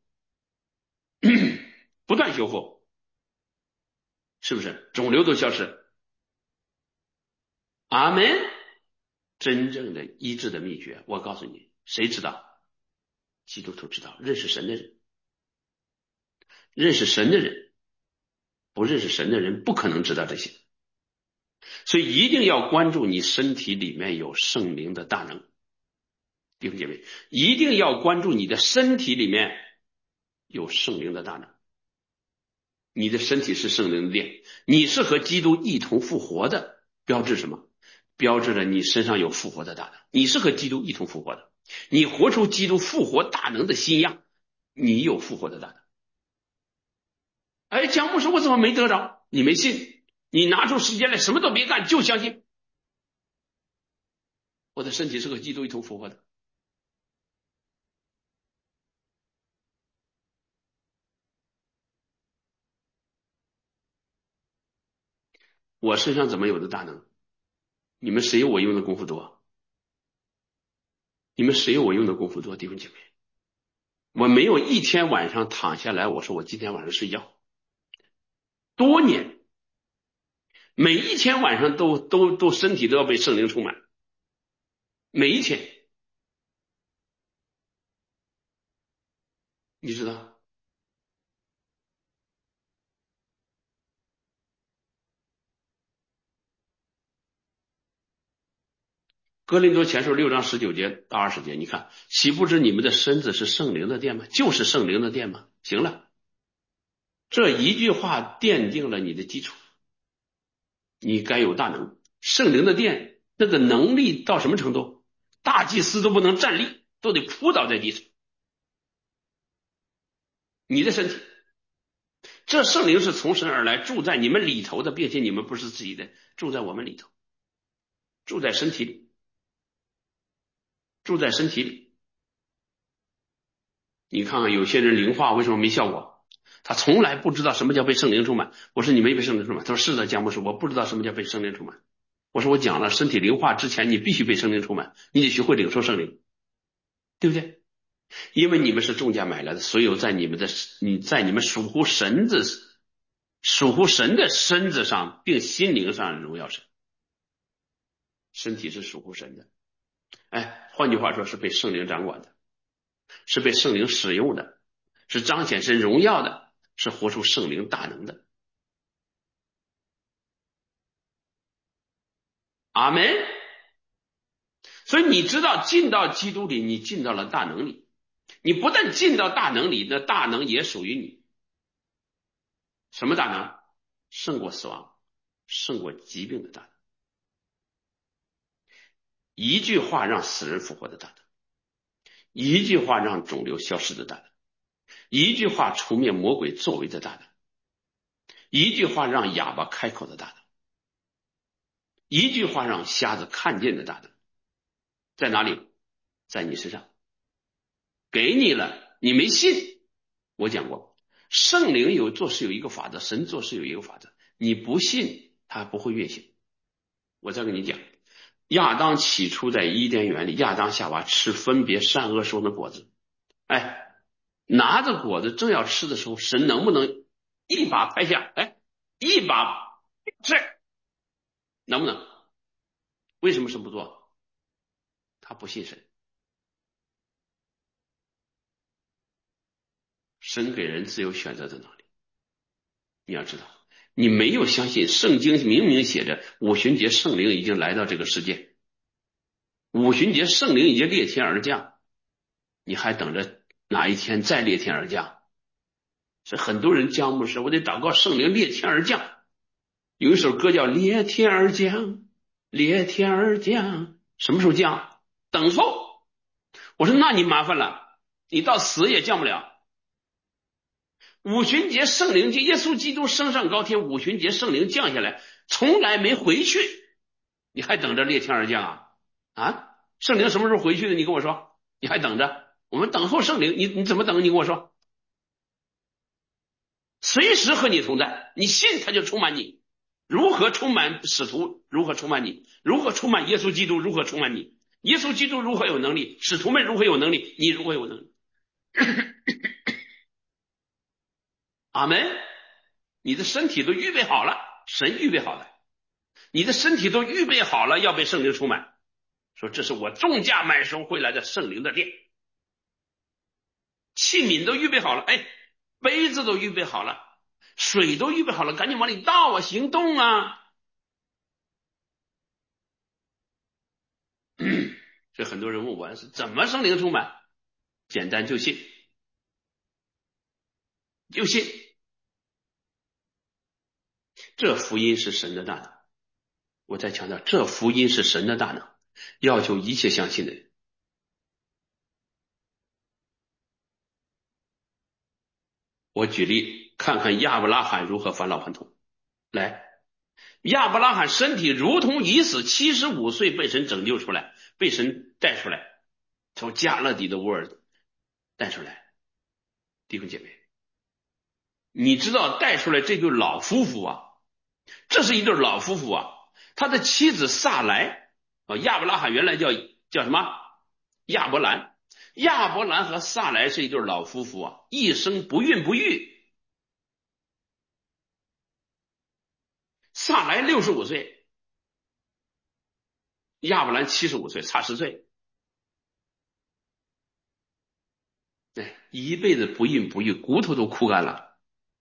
S1: 不断修复，是不是？肿瘤都消失。阿门。真正的医治的秘诀，我告诉你，谁知道？基督徒知道，认识神的人，认识神的人，不认识神的人不可能知道这些。所以一定要关注你身体里面有圣灵的大能，弟兄姐妹，一定要关注你的身体里面有圣灵的大能。你的身体是圣灵的殿，你是和基督一同复活的，标志什么？标志着你身上有复活的大能，你是和基督一同复活的，你活出基督复活大能的新样，你有复活的大能。哎，蒋牧师，我怎么没得着？你没信，你拿出时间来，什么都别干，就相信我的身体是和基督一同复活的。我身上怎么有的大能？你们谁有我用的功夫多？你们谁有我用的功夫多？弟兄姐妹，我没有一天晚上躺下来，我说我今天晚上睡觉， 多年，每一天晚上都身体都要被圣灵充满，每一天，你知道？哥林多前书6章19节到20节，你看，岂不知你们的身子是圣灵的殿吗？就是圣灵的殿吗？行了，这一句话奠定了你的基础，你该有大能。圣灵的殿那个能力到什么程度？大祭司都不能站立，都得扑倒在地上。你的身体，这圣灵是从神而来，住在你们里头的，并且你们不是自己的，住在我们里头，住在身体里，住在身体里。你看看有些人灵化为什么没效果？他从来不知道什么叫被圣灵充满。我说你没被圣灵充满，他说是的，姜博士，我不知道什么叫被圣灵充满。我说我讲了，身体灵化之前你必须被圣灵充满，你得学会领受圣灵，对不对？因为你们是重价买来的，所有在你们属乎神的身子上，并心灵上荣耀神。身体是属乎神的，哎，换句话说是被圣灵掌管的，是被圣灵使用的，是彰显神荣耀的，是活出圣灵大能的。阿门。所以你知道进到基督里，你进到了大能里，你不但进到大能里，那大能也属于你。什么大能？胜过死亡，胜过疾病的大能。一句话让死人复活的大能，一句话让肿瘤消失的大能，一句话除灭魔鬼作为的大能，一句话让哑巴开口的大能，一句话让瞎子看见的大能，在哪里？在你身上，给你了，你没信。我讲过，圣灵做事有一个法则，神做事有一个法则，你不信他不会运行。我再跟你讲，亚当起初在伊甸园里，亚当夏娃吃分别善恶树的果子，哎，拿着果子正要吃的时候，神能不能一把拍下？哎，一把是能不能？为什么神不做？他不信神。神给人自由选择在哪里？你要知道，你没有相信圣经明明写着五旬节圣灵已经来到这个世界，五旬节圣灵已经裂天而降，你还等着哪一天再裂天而降？是很多人姜牧师，我得祷告圣灵裂天而降。有一首歌叫裂天而降，裂天而降，什么时候降？等候。我说那你麻烦了，你到死也降不了。五旬节圣灵，耶稣基督升上高天，五旬节圣灵降下来，从来没回去，你还等着裂天而降啊？啊，圣灵什么时候回去的？你跟我说，你还等着？我们等候圣灵，你怎么等？你跟我说，随时和你同在，你信他就充满你。如何充满使徒？如何充满你？如何充满耶稣基督？如何充满你？耶稣基督如何有能力？使徒们如何有能力？你如何有能力？阿门。你的身体都预备好了，神预备好了，你的身体都预备好了，要被圣灵充满。说这是我重价买收回来的圣灵的殿，器皿都预备好了，哎，杯子都预备好了，水都预备好了，赶紧往里倒啊，行动啊！所以很多人问我是怎么圣灵充满，简单就信，就信。这福音是神的大能，我再强调，这福音是神的大能，要求一切相信的人。我举例看看亚伯拉罕如何返老还童。来，亚伯拉罕身体如同已死，75岁被神拯救出来，被神带出来，从加勒底的乌尔带出来。弟兄姐妹，你知道带出来这对老夫妇啊，这是一对老夫妇啊，他的妻子萨莱亚伯拉罕原来叫什么？亚伯兰。亚伯兰和萨莱是一对老夫妇啊，一生不孕不育。 撒来65岁，亚伯兰75岁，差10岁。哎，一辈子不孕不育，骨头都枯干了，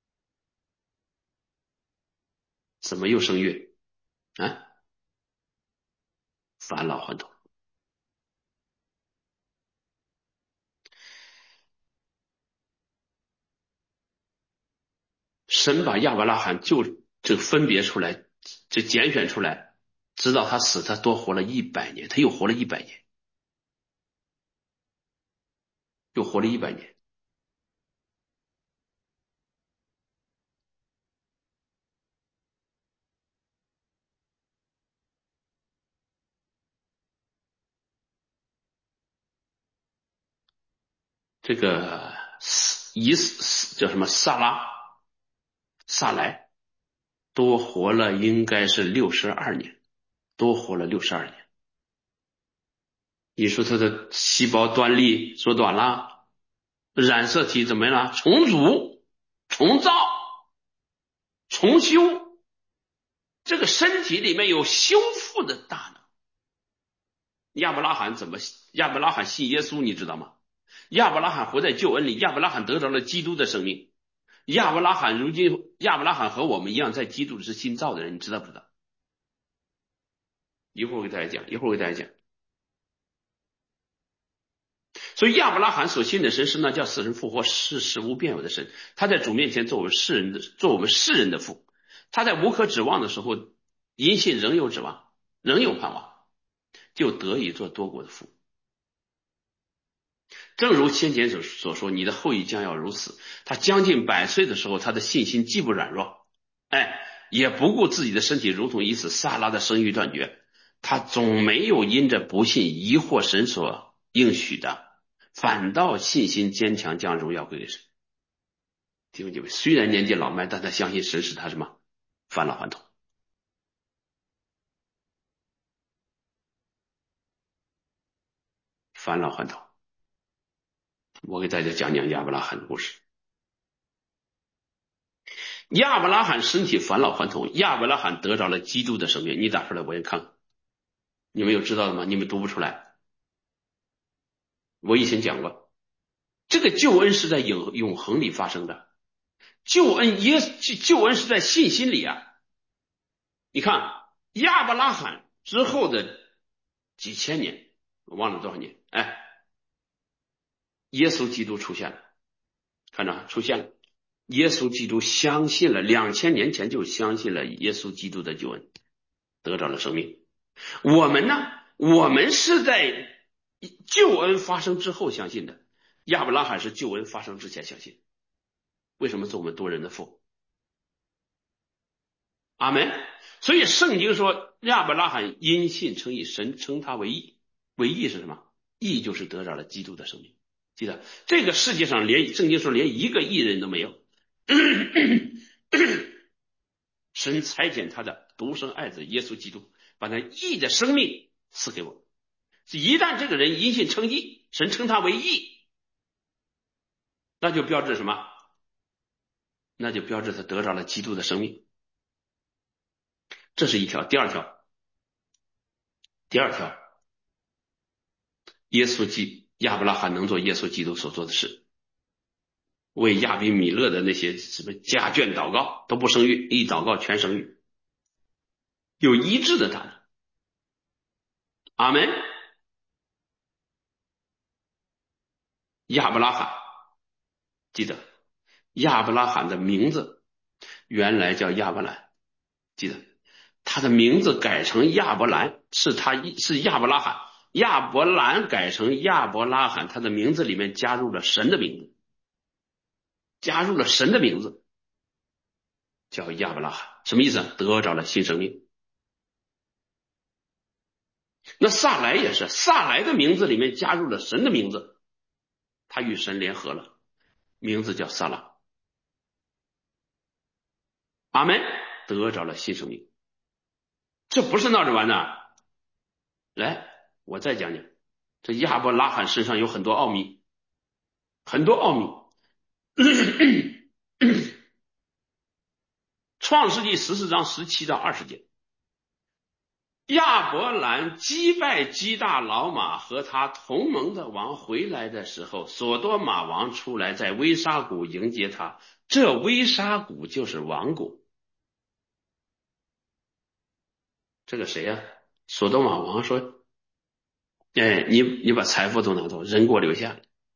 S1: 怎么又生育啊？返老还童。神把亚伯拉罕就分别出来，就拣选出来，直到他死，他多活了100年，他又活了100年，又活了100年。这个叫什么萨来多活了应该是62年，多活了62年。你说他的细胞端粒缩短了，染色体怎么样了？重组、重造、重修，这个身体里面有修复的大能。亚伯拉罕亚伯拉罕信耶稣，你知道吗？亚伯拉罕活在救恩里，亚伯拉罕得着了基督的生命。亚伯拉罕和我们一样，在基督是新造的人，你知道不知道？一会儿我给大家讲，一会儿我给大家讲。所以亚伯拉罕所信的神是那叫死人复活、事无变有的神。他在主面前做我们世人的父。他在无可指望的时候，因信仍有指望，仍有盼望，就得以做多国的父。正如先前所说，你的后裔将要如此。他将近100岁的时候，他的信心既不软弱，也不顾自己的身体如同已死，撒拉的生育断绝。他总没有因着不信疑惑神所应许的，反倒信心坚强，将荣耀归给神。弟兄姐妹，虽然年纪老迈，但他相信神使他什么？返老还童。返老还童。我给大家讲讲亚伯拉罕的故事。亚伯拉罕身体返老还童，亚伯拉罕得着了基督的生命。你打出来我也看看，你们有知道的吗？你们读不出来。我以前讲过，这个救恩是在永恒里发生的，救恩是在信心里啊。你看亚伯拉罕之后的几千年，我忘了多少年，耶稣基督出现了，看着出现了。耶稣基督相信了，2000年前就相信了耶稣基督的救恩，得着了生命。我们呢？我们是在救恩发生之后相信的。亚伯拉罕是救恩发生之前相信。为什么做我们多人的父？阿门。所以圣经说亚伯拉罕因信称义，神称他为义。为义是什么？义就是得着了基督的生命。记得这个世界上圣经说连一个义人都没有。神差遣他的独生爱子耶稣基督，把那义的生命赐给我。一旦这个人因信称义，神称他为义，那就标志什么？那就标志他得着了基督的生命。这是一条。第二条，亚伯拉罕能做耶稣基督所做的事，为亚比米勒的那些什么家眷祷告，都不生育，一祷告全生育，有医治的大能。阿门。亚伯拉罕，记得亚伯拉罕的名字原来叫亚伯兰，记得他的名字改成亚伯兰，是亚伯拉罕，亚伯兰改成亚伯拉罕，他的名字里面加入了神的名字，叫亚伯拉罕。什么意思？得着了新生命。那萨来也是，萨来的名字里面加入了神的名字，他与神联合了，名字叫萨拉。阿门。得着了新生命。这不是闹着玩的。来，我再讲讲，这亚伯拉罕身上有很多奥秘， 创世纪14章17到20节，亚伯兰击败基大老马和他同盟的王回来的时候，索多玛王出来在威沙谷迎接他，这威沙谷就是王谷。这个谁呀？索多玛王说，哎，你把财富都拿走，人给我留下。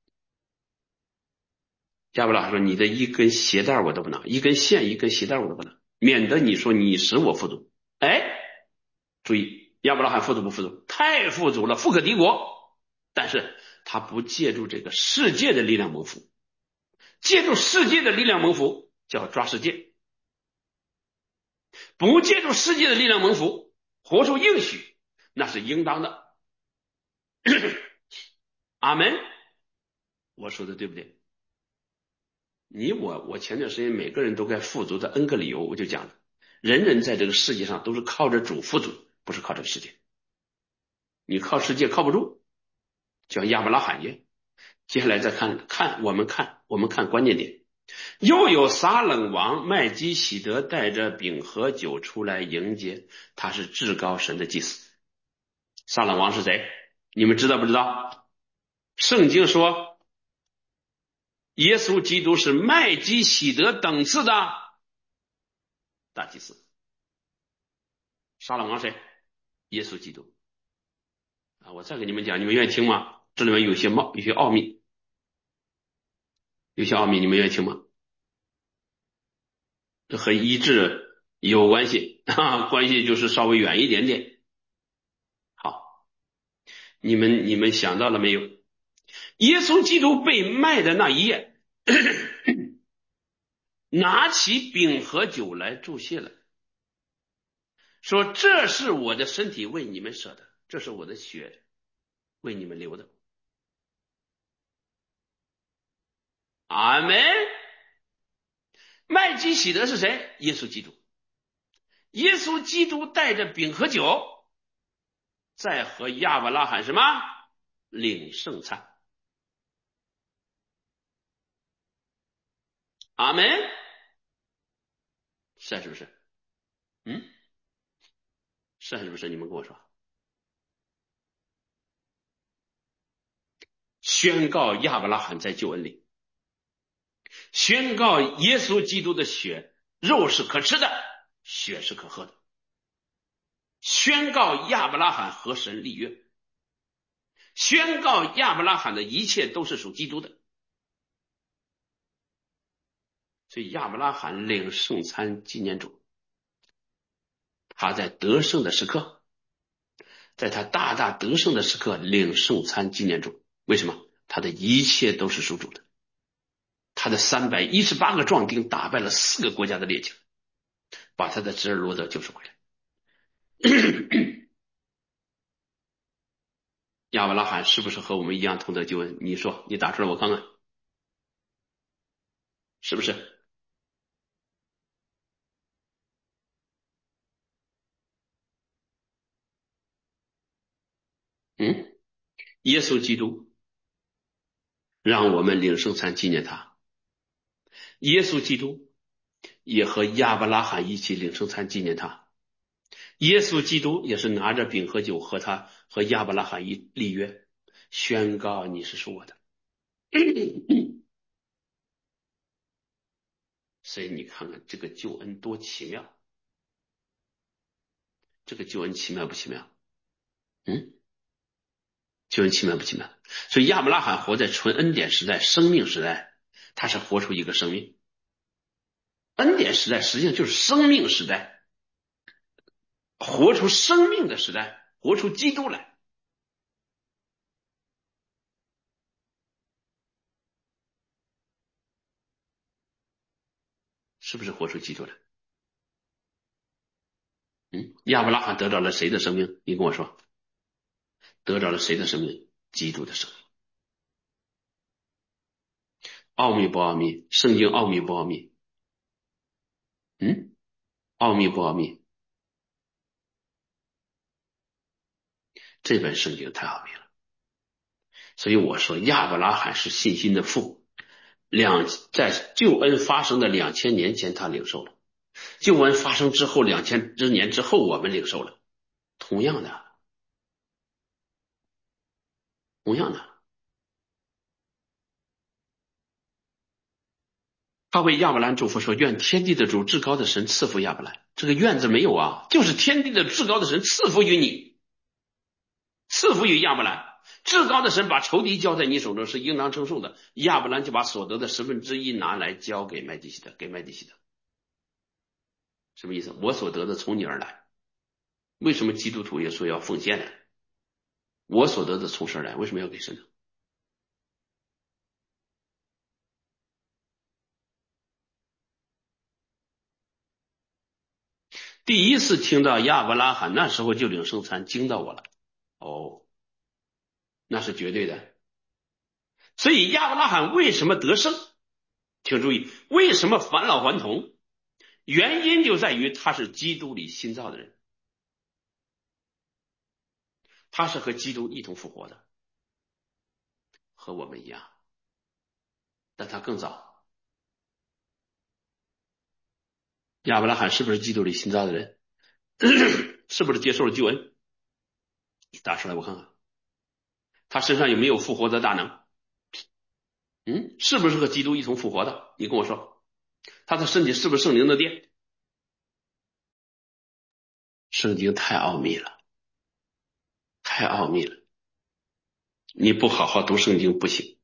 S1: 亚伯拉罕说，你的一根鞋带我都不拿，一根线一根鞋带我都不拿，免得你说你使我富足。哎，注意，亚伯拉罕富足不富足？太富足了，富可敌国。但是他不借助这个世界的力量蒙福，借助世界的力量蒙福叫抓世界，不借助世界的力量蒙福，活出应许，那是应当的。阿门。我说的对不对？你我前段时间每个人都该富足的 N 个理由，我就讲了，人人在这个世界上都是靠着主富足，不是靠这个世界。你靠世界靠不住，就像亚伯拉罕一样。接下来再我们看关键点，又有撒冷王麦基喜德带着饼和酒出来迎接，他是至高神的祭司。撒冷王是谁？你们知道不知道？圣经说耶稣基督是麦基喜德等次的大祭司。撒冷王谁？耶稣基督啊！我再给你们讲，你们愿意听吗？这里面有些奥秘，你们愿意听吗？这和医治有关系啊，关系就是稍微远一点点。好，你们想到了没有？耶稣基督被卖的那一夜，拿起饼和酒来祝谢了，说这是我的身体为你们舍的，这是我的血为你们流的。阿门。麦基喜德是谁？耶稣基督。耶稣基督带着饼和酒，在和亚伯拉罕什么领圣餐。阿门。是不是？是不是？你们跟我说。宣告亚伯拉罕在救恩里，宣告耶稣基督的血，肉是可吃的，血是可喝的。宣告亚伯拉罕和神立约，宣告亚伯拉罕的一切都是属基督的。所以亚伯拉罕领圣餐纪念主，他在得胜的时刻，在他大大得胜的时刻领圣餐纪念主。为什么？他的一切都是属主的。他的318个壮丁打败了4个国家的列强，把他的侄儿罗德救赎回来。亚伯拉罕是不是和我们一样同得救恩？你说，你打出来我看看，是不是？耶稣基督让我们领圣餐纪念他，耶稣基督也和亚伯拉罕一起领圣餐纪念他，耶稣基督也是拿着饼和酒和他和亚伯拉罕一立约，宣告你是属我的。所以你看看这个救恩多奇妙，这个救恩奇妙不奇妙？救恩奇妙不奇妙？所以亚伯拉罕活在纯恩典时代，生命时代，他是活出一个生命。恩典时代实际上就是生命时代，活出生命的时代，活出基督来。是不是活出基督来？亚伯拉罕得到了谁的生命？你跟我说，得到了谁的生命？基督的生命。奥秘不奥秘？圣经奥秘不奥秘？奥秘不奥秘？这本圣经太奥秘了。所以我说亚伯拉罕是信心的父，在救恩发生的2000年前他领受了， 救恩发生之后2000多年之后我们领受了，同样的，他为亚伯兰祝福说：愿天地的主至高的神赐福亚伯兰。这个愿字没有啊，就是天地的至高的神赐福于你，赐福于亚伯兰。至高的神把仇敌交在你手中是应当承受的，亚伯兰就把所得的1/10拿来交给麦基洗德，什么意思？我所得的从你而来。为什么基督徒也说要奉献呢？我所得的从神而来，为什么要给神呢？第一次听到亚伯拉罕那时候就领圣餐，惊到我了。哦，那是绝对的。所以亚伯拉罕为什么得胜？请注意，为什么返老还童？原因就在于他是基督里新造的人，他是和基督一同复活的，和我们一样，但他更早。亚伯拉罕是不是基督里新造的人？是不是接受了救恩？你打出来我看看，他身上有没有复活的大能？是不是和基督一同复活的？你跟我说，他的身体是不是圣灵的殿？圣经太奥秘了，太奥秘了，你不好好读圣经不行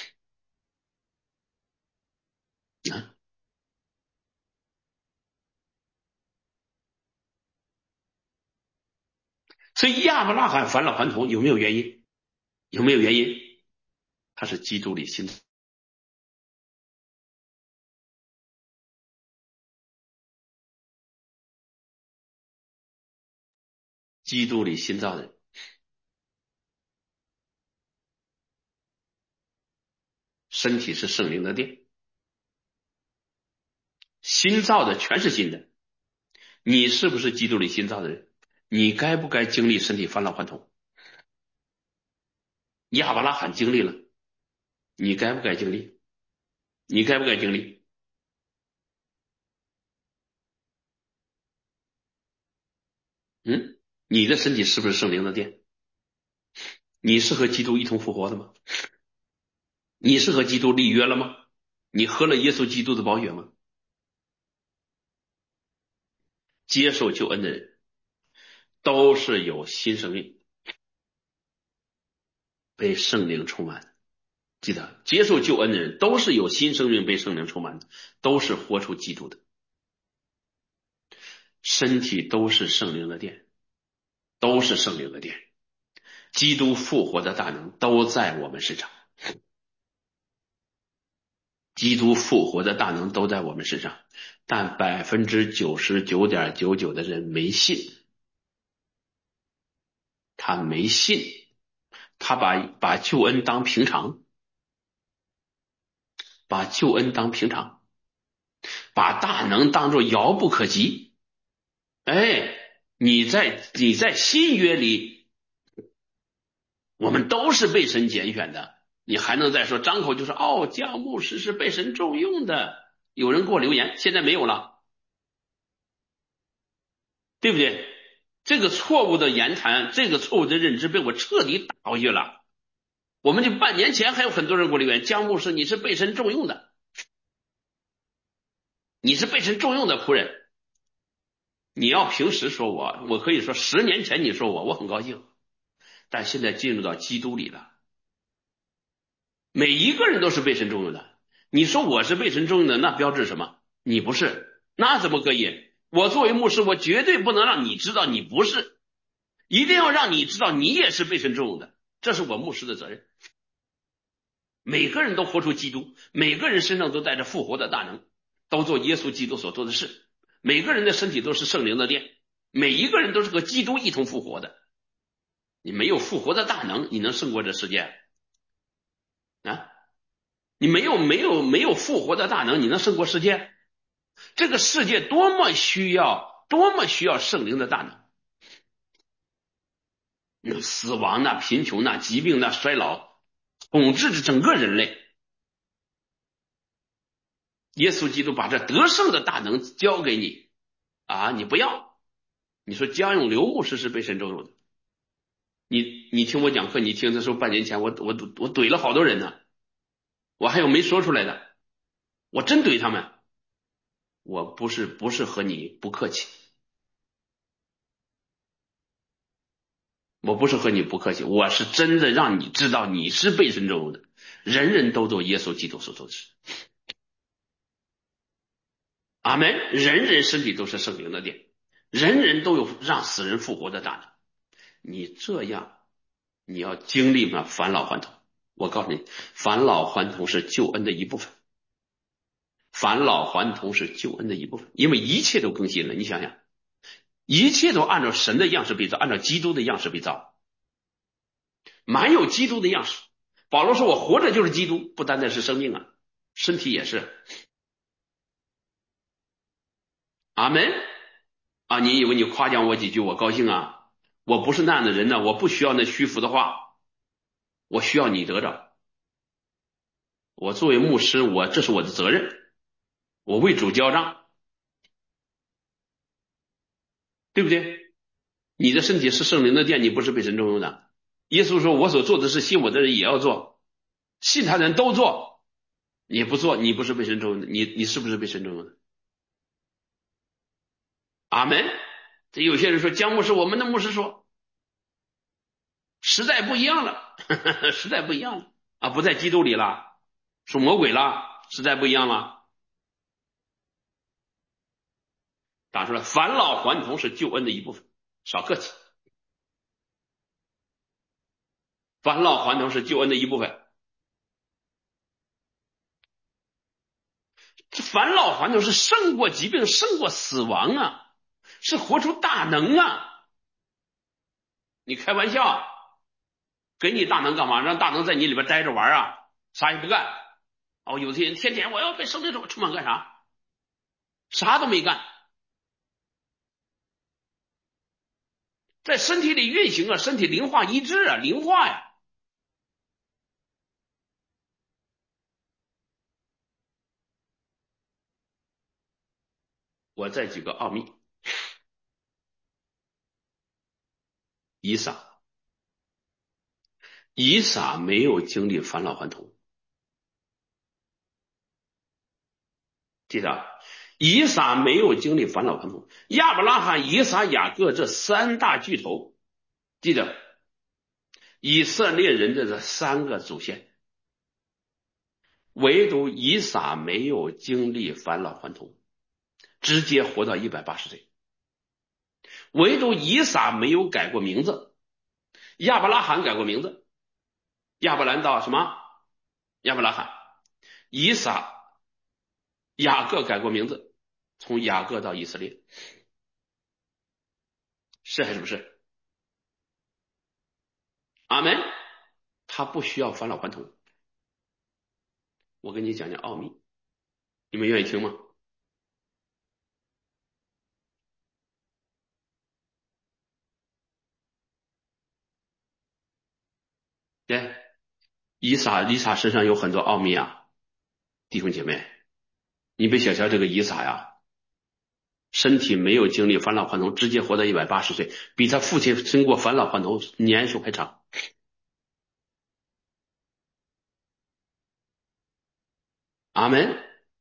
S1: 啊！所以亚伯拉罕返老还童有没有原因？有没有原因？他是基督里新造，基督里新造的人，身体是圣灵的殿，新造的全是新的。你是不是基督里新造的人？你该不该经历身体返老还童？亚伯拉罕经历了，你该不该经历？你该不该经历？你的身体是不是圣灵的殿？你是和基督一同复活的吗？你是和基督立约了吗？你喝了耶稣基督的宝血吗？接受救恩的人都是有新生命，被圣灵充满的。记得，接受救恩的人都是有新生命，被圣灵充满的，都是活出基督的，身体都是圣灵的殿，都是圣灵的殿。基督复活的大能都在我们身上，基督复活的大能都在我们身上，但99.99%的人没信，他没信，他把救恩当平常，把救恩当平常，把大能当作遥不可及。哎，你在新约里，我们都是被神拣选的，你还能再说张口就说哦，姜牧师是被神重用的？有人给我留言，现在没有了，对不对？这个错误的言谈，这个错误的认知被我彻底打回去了。我们就半年前还有很多人给我留言，姜牧师你是被神重用的，你是被神重用的仆人。你要平时说我可以说10年前你说我很高兴，但现在进入到基督里了，每一个人都是被神重用的。你说我是被神重用的，那标志什么？你不是，那怎么可以？我作为牧师，我绝对不能让你知道你不是，一定要让你知道你也是被神重用的，这是我牧师的责任。每个人都活出基督，每个人身上都带着复活的大能，都做耶稣基督所做的事。每个人的身体都是圣灵的殿，每一个人都是和基督一同复活的。你没有复活的大能，你能胜过这世界啊？你没有复活的大能，你能胜过世界？这个世界多么需要圣灵的大能！那死亡、那贫穷、那疾病、那衰老，统治着整个人类。耶稣基督把这得胜的大能交给你， 啊，你不要，你说江永流牧师是被神咒诅的，你听我讲课，你听的时候半年前我怼了好多人呢，我还有没说出来的，我真怼他们，我不是和你不客气，我不是和你不客气，我是真的让你知道你是被神咒诅的，人人都做耶稣基督所做的事。阿门，人人身体都是圣灵的殿，人人都有让死人复活的大能。你这样，你要经历嘛返老还童。我告诉你，返老还童是救恩的一部分，返老还童是救恩的一部分，因为一切都更新了。你想想，一切都按照神的样式被造，按照基督的样式被造，满有基督的样式。保罗说：“我活着就是基督，不单单是生命啊，身体也是。”阿门啊！你以为你夸奖我几句，我高兴啊？我不是那样的人呢，我不需要那虚浮的话，我需要你得着。我作为牧师，这是我的责任，我为主交账，对不对？你的身体是圣灵的殿，你不是被神重用的。耶稣说：“我所做的事，信我的人也要做，信他的人都做。你不做，你不是被神重用的，你是不是被神重用的？”阿门。这有些人说姜牧师，我们的牧师说，时代不一样了，时代不一样了啊，不在基督里了，属魔鬼了，时代不一样了。打出来，返老还童是救恩的一部分，少客气。返老还童是救恩的一部分，这返老还童是胜过疾病，胜过死亡啊，是活出大能啊！你开玩笑，给你大能干嘛？让大能在你里边待着玩啊？啥也不干。哦，有些人天天我要被圣灵充满干啥？啥都没干，在身体里运行啊，身体灵化医治啊，灵化呀。我再举个奥秘，以撒，以撒没有经历返老还童，记得，以撒没有经历返老还童。亚伯拉罕、以撒、雅各这三大巨头，记得以色列人的这三个祖先，唯独以撒没有经历返老还童，直接活到180岁。唯独以撒没有改过名字，亚伯拉罕改过名字，亚伯兰到什么？亚伯拉罕，以撒、雅各改过名字，从雅各到以色列，是还是不是？阿门。他不需要返老还童。我跟你讲讲奥秘，你们愿意听吗？对，以撒身上有很多奥秘啊，弟兄姐妹，你别小瞧这个以撒呀，身体没有经历返老还童，直接活到180岁，比他父亲经过返老还童年数还长。阿门。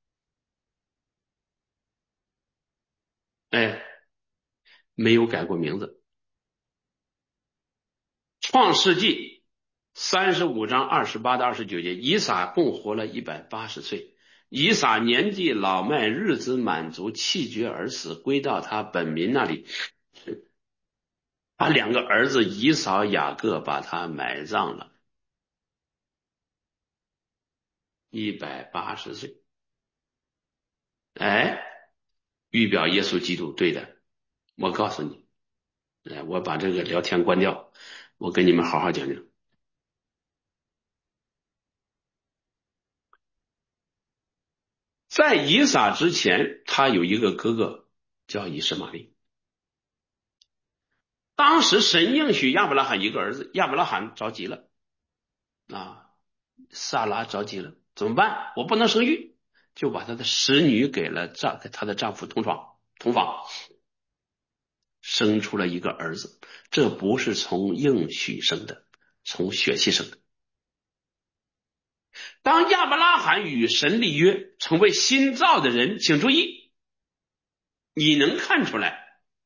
S1: 哎，没有改过名字。创世纪35章28到29节，以撒共活了180岁。以撒年纪老迈，日子满足，气绝而死，归到他本民那里。他两个儿子以扫、雅各把他埋葬了。180岁，哎，预表耶稣基督，对的。我告诉你，哎，我把这个聊天关掉，我跟你们好好讲讲。在以撒之前，他有一个哥哥叫以实玛利。当时神应许亚伯拉罕一个儿子，亚伯拉罕着急了啊，萨拉着急了，怎么办？我不能生育，就把他的使女给了他的丈夫同房。 生出了一个儿子，这不是从应许生的，从血气生的。当亚伯拉罕与神立约，成为新造的人，请注意，你能看出来，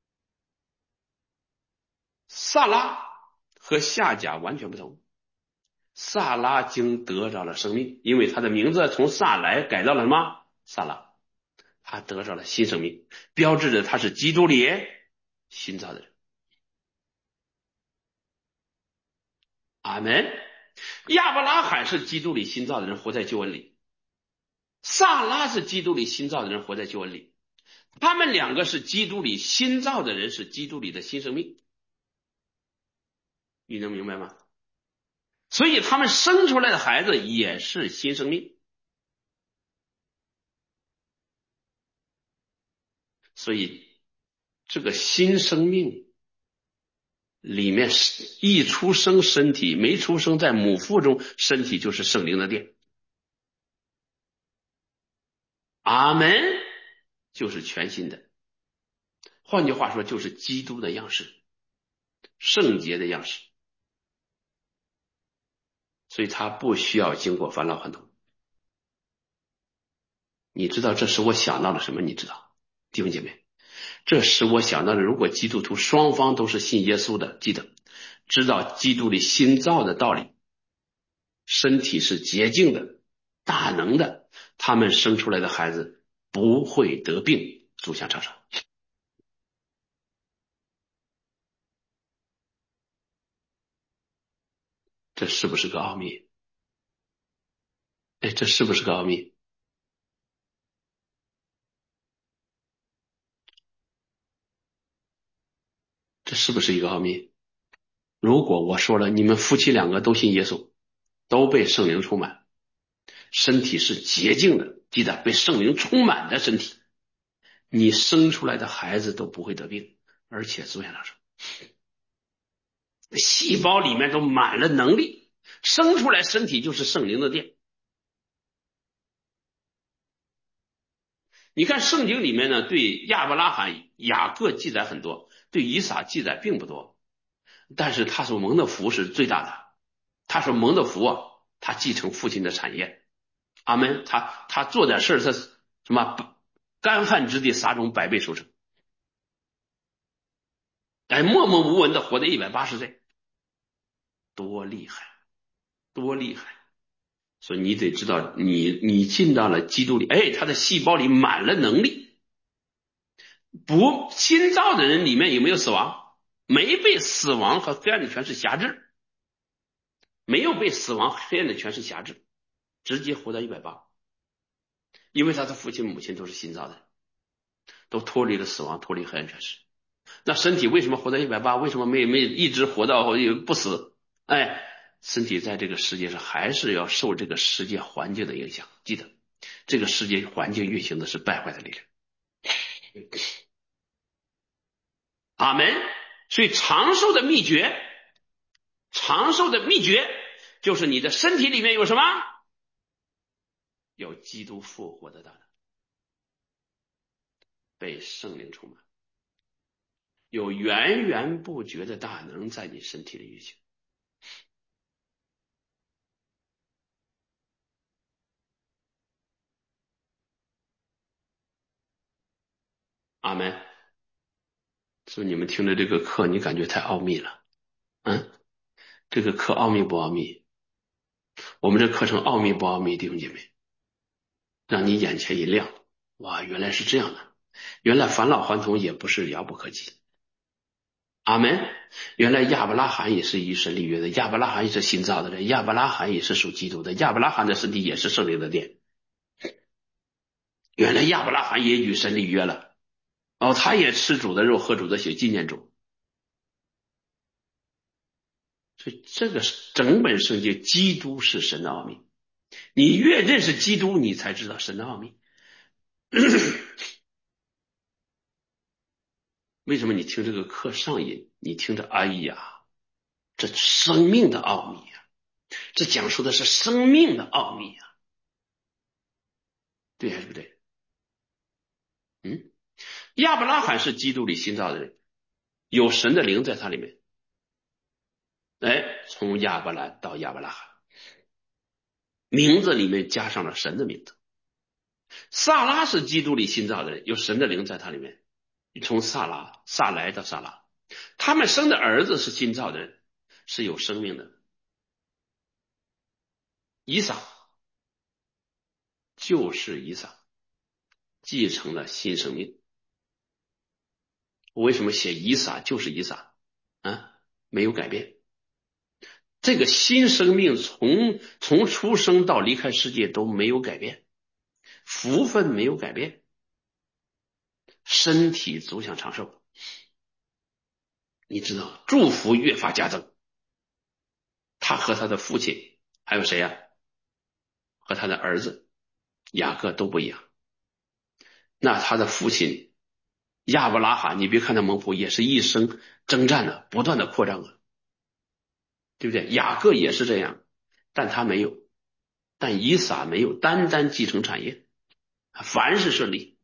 S1: 萨拉和夏甲完全不同。萨拉经得着了生命，因为他的名字从萨来改到了什么？萨拉，他得着了新生命，标志着他是基督里新造的人。阿门。亚伯拉罕是基督里新造的人，活在救恩里；萨拉是基督里新造的人，活在救恩里。他们两个是基督里新造的人，是基督里的新生命。你能明白吗？所以他们生出来的孩子也是新生命。所以这个新生命里面，一出生身体，没出生在母腹中，身体就是圣灵的殿。阿门，就是全新的。换句话说，就是基督的样式，圣洁的样式。所以他不需要经过返老还童。你知道这使我想到了什么？你知道，弟兄姐妹，这使我想到了，如果基督徒双方都是信耶稣的，记得知道基督里新造的道理，身体是洁净的、大能的，他们生出来的孩子不会得病。主想长寿，这是不是个奥秘？哎，这是不是个奥秘？这是不是一个奥秘？如果我说了，你们夫妻两个都信耶稣，都被圣灵充满，身体是洁净的，记得被圣灵充满的身体，你生出来的孩子都不会得病，而且主想长寿，细胞里面都满了能力，生出来身体就是圣灵的殿。你看圣经里面呢，对亚伯拉罕、雅各记载很多，对以撒记载并不多，但是他所蒙的福是最大的。他所蒙的福啊，他继承父亲的产业。阿门。他做点事他什么干旱之地撒种百倍收成，哎，默默无闻的活到180岁，多厉害，多厉害！所以你得知道你进到了基督里，哎，他的细胞里满了能力。不新造的人里面有没有死亡？没被死亡和黑暗的权势辖制，没有被死亡黑暗的权势辖制，直接活到180，因为他的父亲母亲都是新造的，都脱离了死亡，脱离黑暗权势。那身体为什么活到180？为什么没一直活到不死？哎，身体在这个世界上还是要受这个世界环境的影响。记得，这个世界环境运行的是败坏的力量。阿门。所以长寿的秘诀，长寿的秘诀就是你的身体里面有什么？有基督复活的大能，被圣灵充满，有源源不绝的大能在你身体里运行。阿门。所以你们听着这个课，你感觉太奥秘了。这个课奥秘不奥秘？我们这课程奥秘不奥秘？弟兄姐妹，让你眼前一亮，哇，原来是这样的，原来返老还童也不是遥不可及。阿门。原来亚伯拉罕也是与神立约的，亚伯拉罕也是新造的人，亚伯拉罕也是属基督的，亚伯拉罕的身体也是圣灵的殿。原来亚伯拉罕也与神立约了，哦，他也吃主的肉，喝主的血，纪念主。所以这个整本圣经，基督是神的奥秘。你越认识基督，你才知道神的奥秘。为什么你听这个课上瘾？你听着，哎呀，这生命的奥秘啊，这讲述的是生命的奥秘啊，对还是不对？亚伯拉罕是基督里新造的人， 有神的灵在他里面。从亚伯兰到亚伯拉罕，名字里面加上了神的名字。撒拉是基督里新造的人，有神的灵在他里面。从撒来到撒拉，他们生的儿子是新造的人，是有生命的。以撒就是以撒，继承了新生命。我为什么写以撒就是以撒啊？没有改变。这个新生命从出生到离开世界都没有改变，福分没有改变，身体足享长寿。你知道，祝福越发加增。他和他的父亲还有谁呀？和他的儿子雅各都不一样。那他的父亲亚伯拉罕，你别看他蒙福，也是一生征战的，不断的扩张啊，对不对？雅各也是这样，但他没有，但以撒没有单单继承产业，凡事顺利。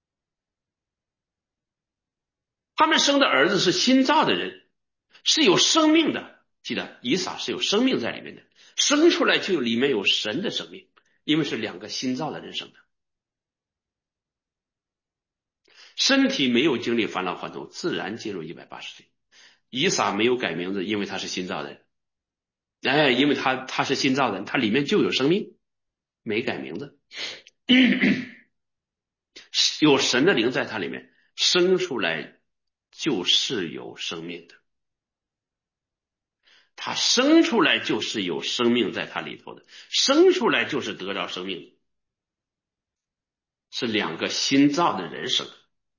S1: 他们生的儿子是新造的人，是有生命的。记得以撒是有生命在里面的，生出来就里面有神的生命，因为是两个新造的人生的。身体没有经历返老还童，自然进入180岁。以撒没有改名字，因为他是新造的人。因为他是新造的人，他里面就有生命，没改名字。有神的灵在他里面，生出来就是有生命的。他生出来就是有生命在他里头的，生出来就是得到生命的，是两个新造的人生。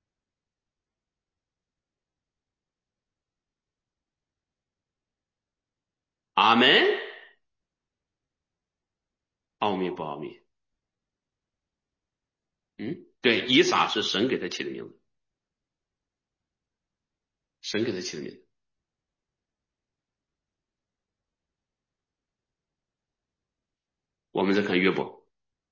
S1: 阿门。奥秘不奥秘？对，以撒是神给他起的名字，神给他起的名字。我们再看约伯。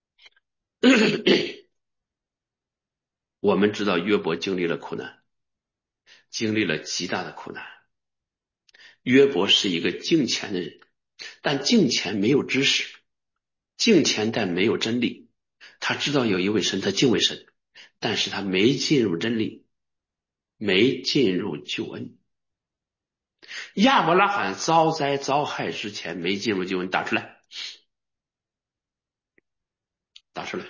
S1: 我们知道约伯经历了苦难，经历了极大的苦难。约伯是一个敬虔的人，但敬虔没有知识，敬虔但没有真理。他知道有一位神，他敬畏神，但是他没进入真理，没进入救恩。亚伯拉罕遭灾遭害之前没进入救恩，打出来，打出来。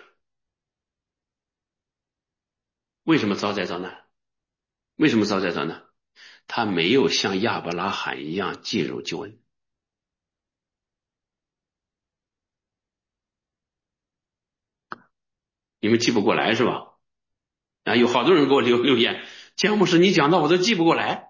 S1: 为什么遭灾遭难？为什么遭灾遭难？他没有像亚伯拉罕一样进入救恩。你们记不过来是吧？有好多人给我留言，姜牧师你讲到我都记不过来。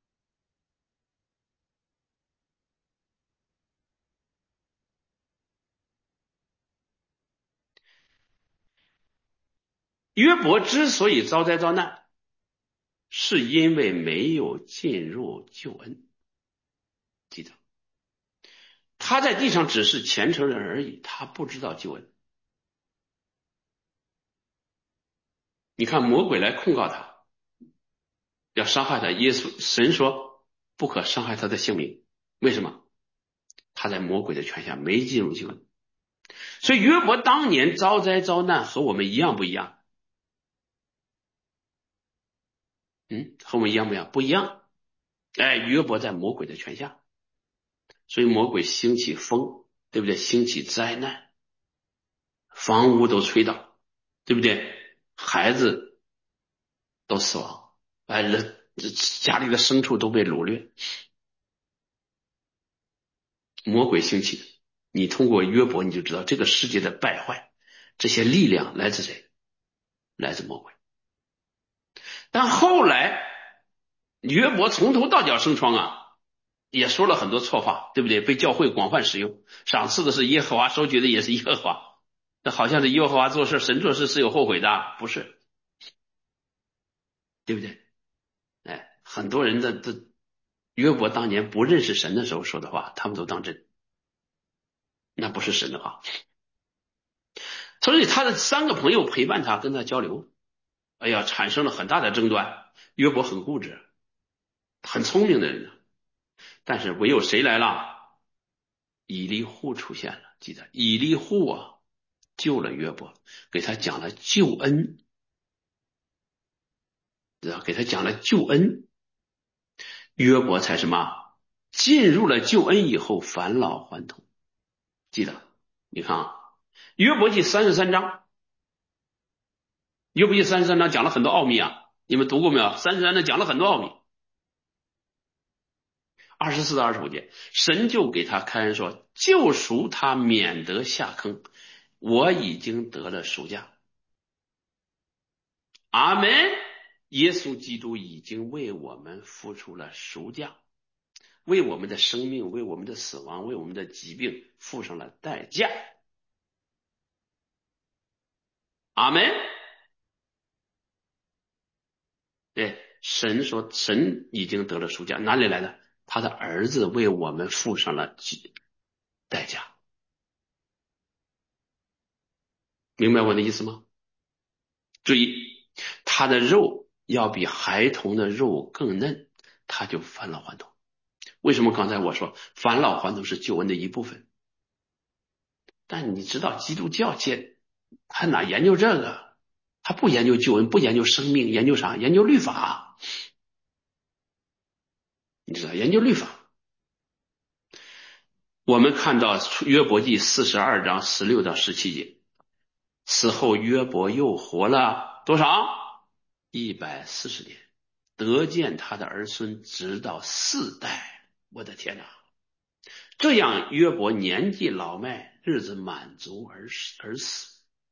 S1: 约伯之所以遭灾遭难，是因为没有进入救恩。记得他在地上只是虔诚人而已，他不知道救恩。你看魔鬼来控告他，要伤害他，神说不可伤害他的性命。为什么？他在魔鬼的权下，没进入救恩。所以约伯当年遭灾遭难和我们一样不一样？和我们一样不一样？不一样。约伯在魔鬼的权下，所以魔鬼兴起风，对不对？兴起灾难，房屋都吹倒，对不对？孩子都死亡，家里的牲畜都被掳掠，魔鬼兴起的。你通过约伯你就知道这个世界的败坏，这些力量来自谁？来自魔鬼。但后来约伯从头到脚生疮啊，也说了很多错话，对不对？被教会广泛使用，赏赐的是耶和华，收取的也是耶和华。那好像是耶和华做事，神做事是有后悔的，不是，对不对？很多人的约伯当年不认识神的时候说的话，他们都当真，那不是神的话。所以他的3个朋友陪伴他，跟他交流，产生了很大的争端。约伯很固执， 很聪明的人。但是唯有谁来了？以利户出现了。记得以利户啊，救了约伯，给他讲了救恩，知道给他讲了救恩，约伯才什么？进入了救恩以后返老还童。记得你看啊，约伯记33章，约伯记33章讲了很多奥秘啊，你们读过没有？33章讲了很多奥秘。24到25节，神就给他开恩说，救赎他免得下坑，我已经得了赎价。阿门。耶稣基督已经为我们付出了赎价，为我们的生命，为我们的死亡，为我们的疾病付上了代价。阿门。对，神说神已经得了赎价，哪里来的？他的儿子为我们付上了代价。明白我的意思吗？注意，他的肉要比孩童的肉更嫩，他就返老还童。为什么刚才我说返老还童是救恩的一部分？但你知道基督教界他哪研究这个？他不研究救恩，不研究生命，研究啥？研究律法。你知道研究律法。我们看到约伯记42章16到17节，此后约伯又活了多少？140年，得见他的儿孙直到4代。我的天哪！这样约伯年纪老迈，日子满足而死。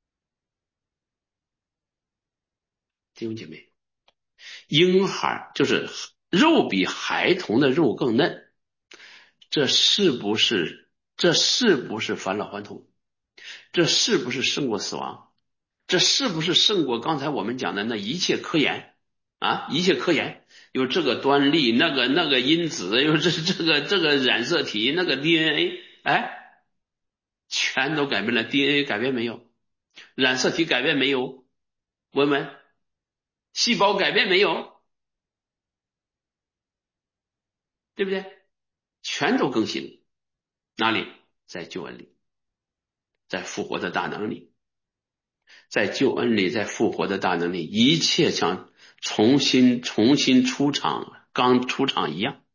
S1: 弟兄姐妹，婴孩就是肉比孩童的肉更嫩，这是不是返老还童？这是不是胜过死亡？这是不是胜过刚才我们讲的那一切科研啊？一切科研有这个端粒，那个因子，有这个染色体，那个 DNA， 哎，全都改变了。DNA 改变没有？染色体改变没有？问问，细胞改变没有？对不对？全都更新了。哪里？在救恩里，在复活的大能里，在救恩里，在复活的大能里，一切像重新出场，刚出场一样。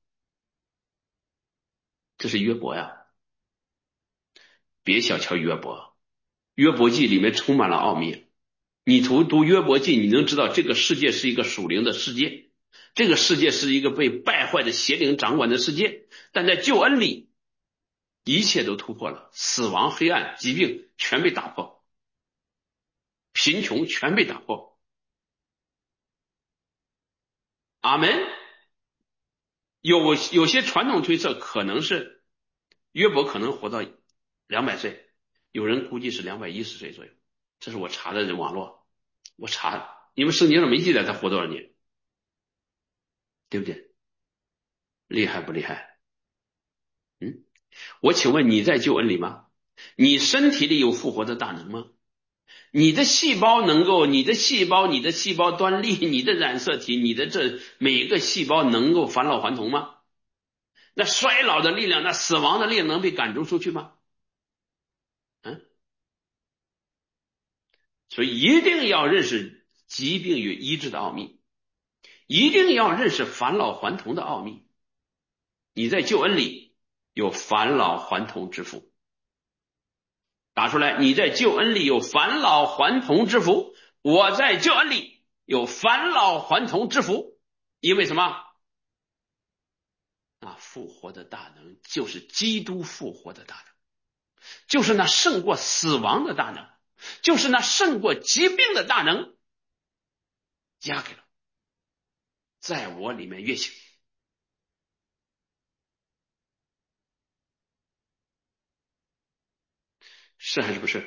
S1: 这是约伯呀，别小瞧约伯。约伯记里面充满了奥秘。你读约伯记，你能知道这个世界是一个属灵的世界，这个世界是一个被败坏的邪灵掌管的世界，但在救恩里，一切都突破了，死亡、黑暗、疾病全被打破，贫穷全被打破。阿门。有些传统推测可能是约伯可能活到200岁，有人估计是210岁左右，这是我查的网络，我查，因为圣经上没记载他活多少年，对不对？厉害不厉害？嗯，我请问你在救恩里吗？你身体里有复活的大能吗？你的细胞能够，你的细胞端粒，你的染色体，你的这每个细胞能够返老还童吗？那衰老的力量，那死亡的力量能被赶逐出去吗？嗯，所以一定要认识疾病与医治的奥秘，一定要认识返老还童的奥秘。你在救恩里有返老还童之福，打出来，你在救恩里有返老还童之福，我在救恩里有返老还童之福。因为什么？那复活的大能就是基督复活的大能，就是那胜过死亡的大能，就是那胜过疾病的大能，加给了在我里面运行。是还是不是？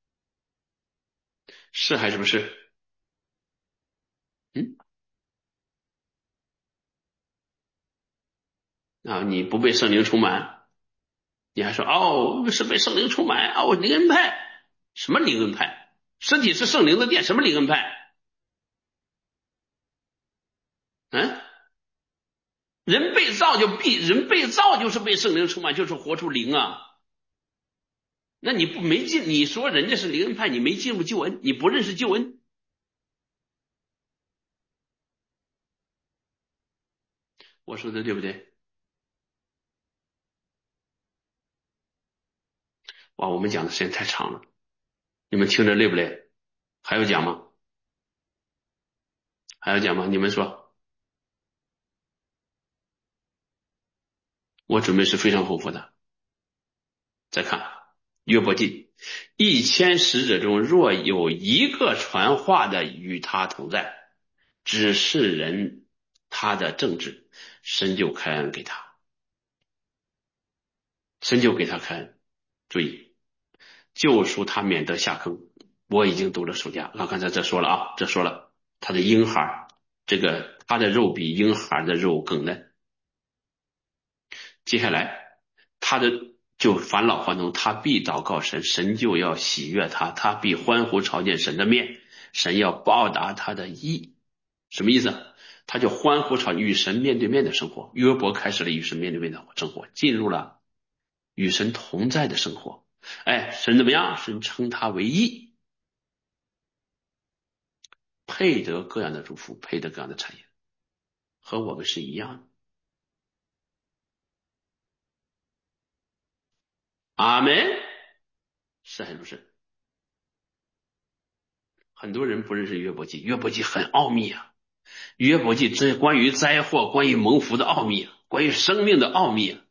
S1: 是还是不是？嗯，啊，你不被圣灵充满，你还说哦是被圣灵充满哦，灵恩派。什么灵恩派？身体是圣灵的殿，什么灵恩派？嗯， 人被造就是被圣灵充满，就是活出灵啊。那你没进，你说人家是灵恩派，你没进入救恩，你不认识救恩。我说的对不对？哇，我们讲的时间太长了，你们听着累不累？还要讲吗？还要讲吗？你们说。我准备是非常丰富的。再看约伯记，1000使者中若有一个传话的与他同在，指示人他的政治，神就开恩给他，神就给他开恩。注意，救赎他免得下坑。我已经读了书家，刚才这说了啊，这说了他的婴孩，这个他的肉比婴孩的肉更嫩。接下来他的就返老还童，他必祷告神，神就要喜悦他，他必欢呼朝见神的面，神要报答他的义。什么意思？他就欢呼与神面对面的生活。约伯开始了与神面对面的生活，进入了与神同在的生活。哎，神怎么样？神称他为义，配得各样的祝福，配得各样的产业，和我们是一样的。阿门。是还是不是？很多人不认识约伯记，约伯记很奥秘啊。约伯记这关于灾祸、关于蒙福的奥秘，关于生命的奥秘。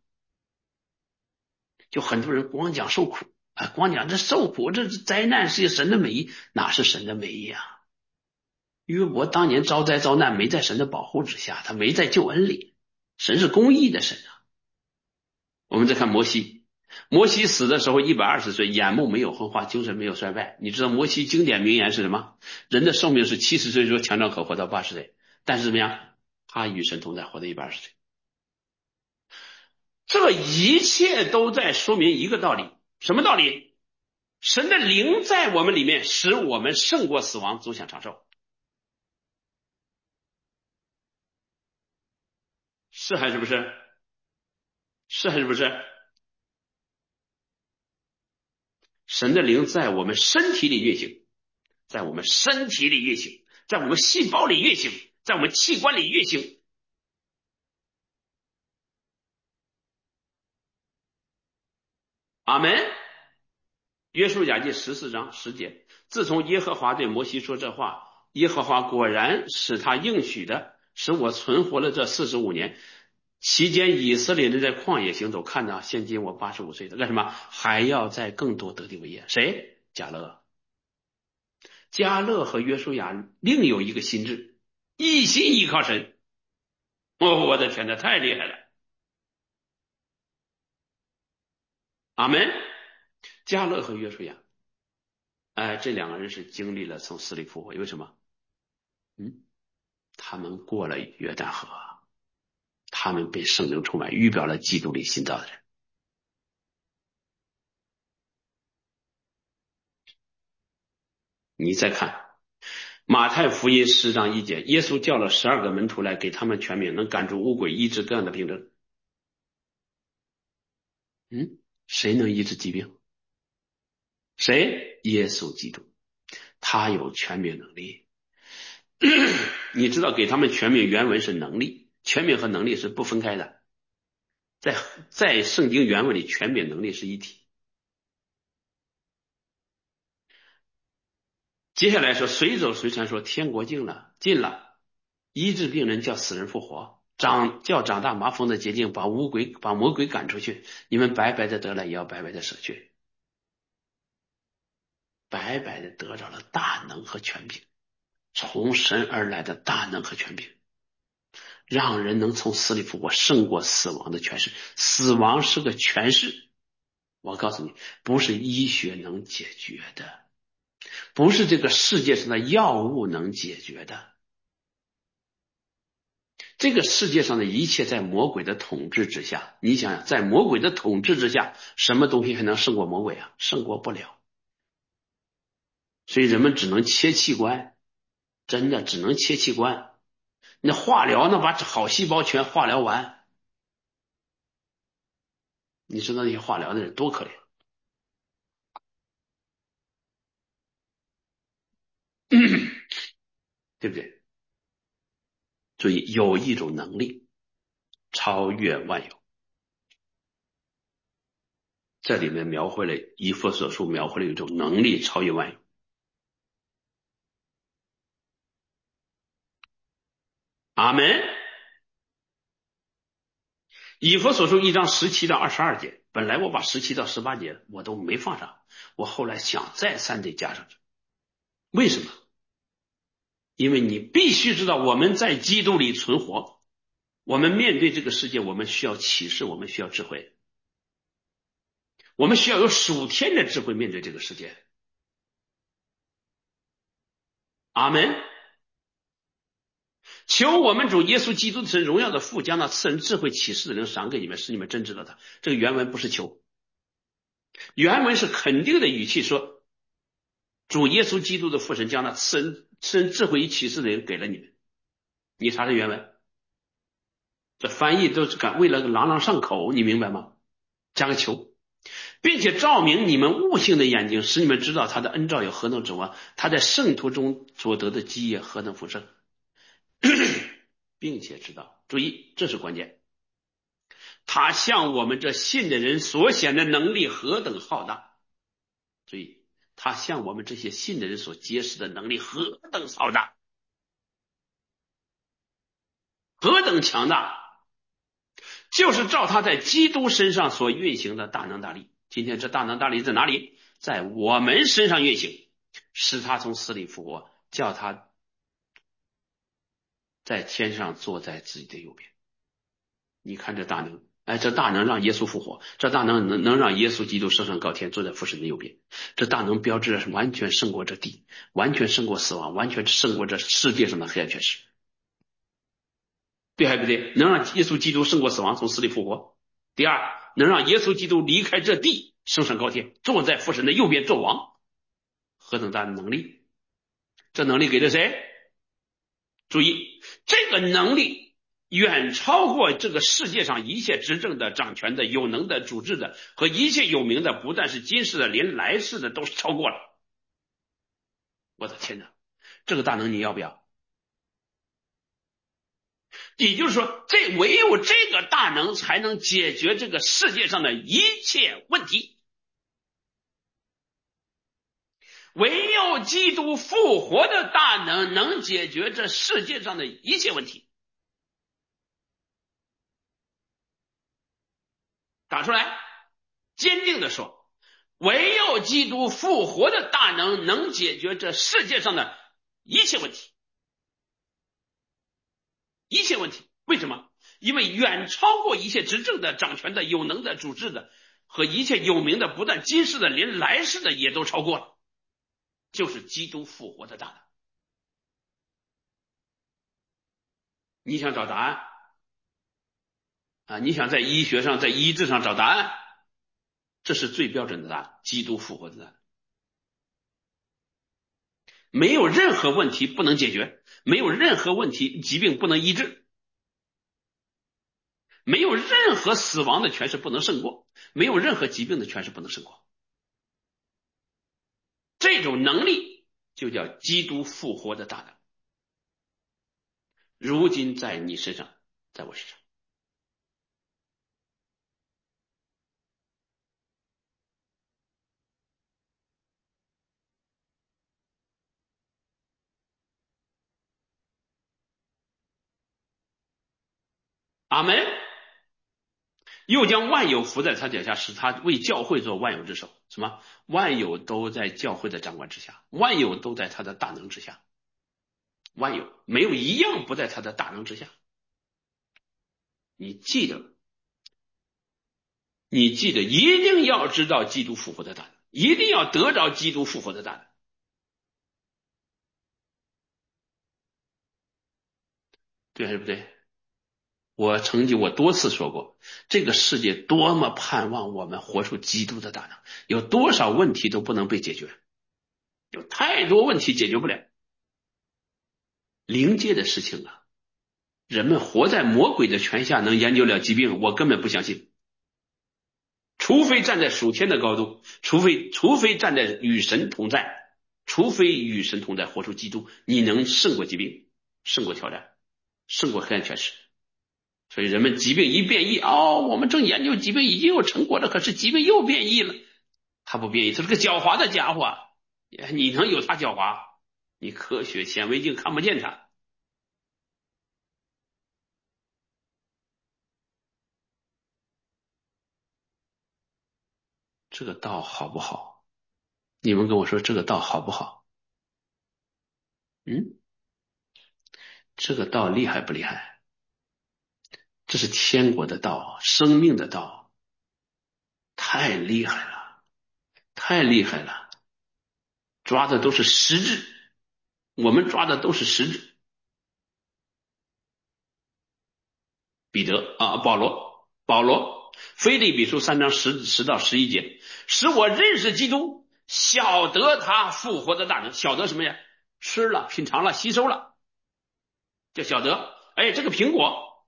S1: 就很多人光讲受苦，光讲这受苦，这灾难是神的美意，哪是神的美意啊？约伯当年遭灾遭难，没在神的保护之下，他没在救恩里。神是公义的神啊。我们再看摩西，摩西死的时候120岁，眼目没有昏花，精神没有衰败。你知道摩西经典名言是什么？人的寿命是70岁，说强壮可活到80岁，但是怎么样？他与神同在，活到120岁。这一切都在说明一个道理，什么道理？神的灵在我们里面，使我们胜过死亡，走向长寿。是还是不是？是还是不是？神的灵在我们身体里运行，在我们身体里运行，在我们细胞里运行，在我们器官里运行。阿门。约书亚记14章10节，自从耶和华对摩西说这话，耶和华果然使他应许的，使我存活了这45年。期间以色列人在旷野行走，看到现今我85岁的，干什么？还要再更多得地为业。谁？迦勒。迦勒和约书亚另有一个心智，一心依靠神。我的天，这太厉害了！阿门。迦勒和约书亚，这两个人是经历了从死里复活，为什么？他们过了约旦河，他们被圣灵充满，预表了基督里新造的人。你再看马太福音10章1节，耶稣叫了12个门徒来，给他们权柄，能赶出污鬼，医治各样的病症。谁能医治疾病？谁？耶稣基督，他有权柄能力。你知道给他们权柄原文是能力，权柄和能力是不分开的。在圣经原文里，权柄能力是一体。接下来说，随走随传说天国近了，医治病人，叫死人复活，叫长大麻风的洁净，把魔鬼赶出去。你们白白的得了，也要白白的舍去。白白的得着了大能和权柄，从神而来的大能和权柄，让人能从死里复活，胜过死亡的权势。死亡是个权势，我告诉你，不是医学能解决的，不是这个世界上的药物能解决的。这个世界上的一切在魔鬼的统治之下，你想想，在魔鬼的统治之下，什么东西还能胜过魔鬼啊？胜过不了。所以人们只能切器官，真的只能切器官。 那化疗呢，把好细胞全化疗完，你知道那些化疗的人多可怜，对不对？注意，有一种能力超越万有，这里面描绘了以弗所书描绘了一种能力超越万有。阿门。以弗所书1章17到22节，本来我把17到18节我都没放上，我后来想再三得加上去。为什么？因为你必须知道我们在基督里存活，我们面对这个世界，我们需要启示，我们需要智慧，我们需要有属天的智慧面对这个世界。阿门。求我们主耶稣基督的神荣耀的父将那赐人智慧启示的灵赏给你们，使你们真知道他。这个原文不是求，原文是肯定的语气说，主耶稣基督的父神将那赐人智慧与启示的灵给了你们。你查查原文，这翻译都是为了朗朗上口，你明白吗？加个求，并且照明你们悟性的眼睛，使你们知道他的恩召有何等指望，他在圣徒中所得的基业何等丰盛，并且知道，注意，这是关键，他向我们这信的人所显的能力何等浩大。注意，他向我们这些信的人所揭示的能力何等浩大，何等强大，就是照他在基督身上所运行的大能大力。今天这大能大力在哪里？在我们身上运行，使他从死里复活，叫他在天上坐在自己的右边。你看这大能，这大能让耶稣复活，这大能能让耶稣基督升上高天，坐在父神的右边。这大能标志着完全胜过这地，完全胜过死亡，完全胜过这世界上的黑暗权势。对还不对？能让耶稣基督胜过死亡，从死里复活。第二，能让耶稣基督离开这地，升上高天，坐在父神的右边做王。何等大的能力！这能力给了谁？注意，这个能力远超过这个世界上一切执政的、掌权的、有能的、主治的和一切有名的，不但是今世的，连来世的都是超过了。我的天哪，这个大能你要不要？也就是说，唯有这个大能才能解决这个世界上的一切问题。唯有基督复活的大能能解决这世界上的一切问题。打出来，坚定的说，唯有基督复活的大能能解决这世界上的一切问题。一切问题，为什么？因为远超过一切执政的、掌权的、有能的、主治的和一切有名的，不但今世的，连来世的也都超过了，就是基督复活的大能。你想找答案你想在医学上、在医治上找答案，这是最标准的答案，基督复活的答案。没有任何问题不能解决，没有任何问题疾病不能医治，没有任何死亡的权势不能胜过，没有任何疾病的权势不能胜过。这种能力就叫基督复活的大能，如今在你身上，在我身上。阿门。又将万有伏在他脚下，使他为教会做万有之首。什么？万有都在教会的掌管之下，万有都在他的大能之下，万有没有一样不在他的大能之下。你记得，一定要知道基督复活的大能，一定要得着基督复活的大能。对还是不对？我多次说过，这个世界多么盼望我们活出基督的大能，有多少问题都不能被解决，有太多问题解决不了。灵界的事情人们活在魔鬼的权下，能研究了疾病，我根本不相信。除非站在属天的高度，除非站在与神同在，除非与神同在，活出基督，你能胜过疾病，胜过挑战，胜过黑暗权势。所以人们疾病一变异，我们正研究疾病已经有成果了，可是疾病又变异了。他不变异，他是个狡猾的家伙，你能有他狡猾？你科学显微镜看不见他。这个道好不好？你们跟我说这个道好不好？这个道厉害不厉害？这是天国的道，生命的道，太厉害了，太厉害了！抓的都是实质，我们抓的都是实质。彼得保罗，腓立比书3章10到11节，使我认识基督，晓得他复活的大能。晓得什么呀？吃了，品尝了，吸收了，叫晓得。这个苹果，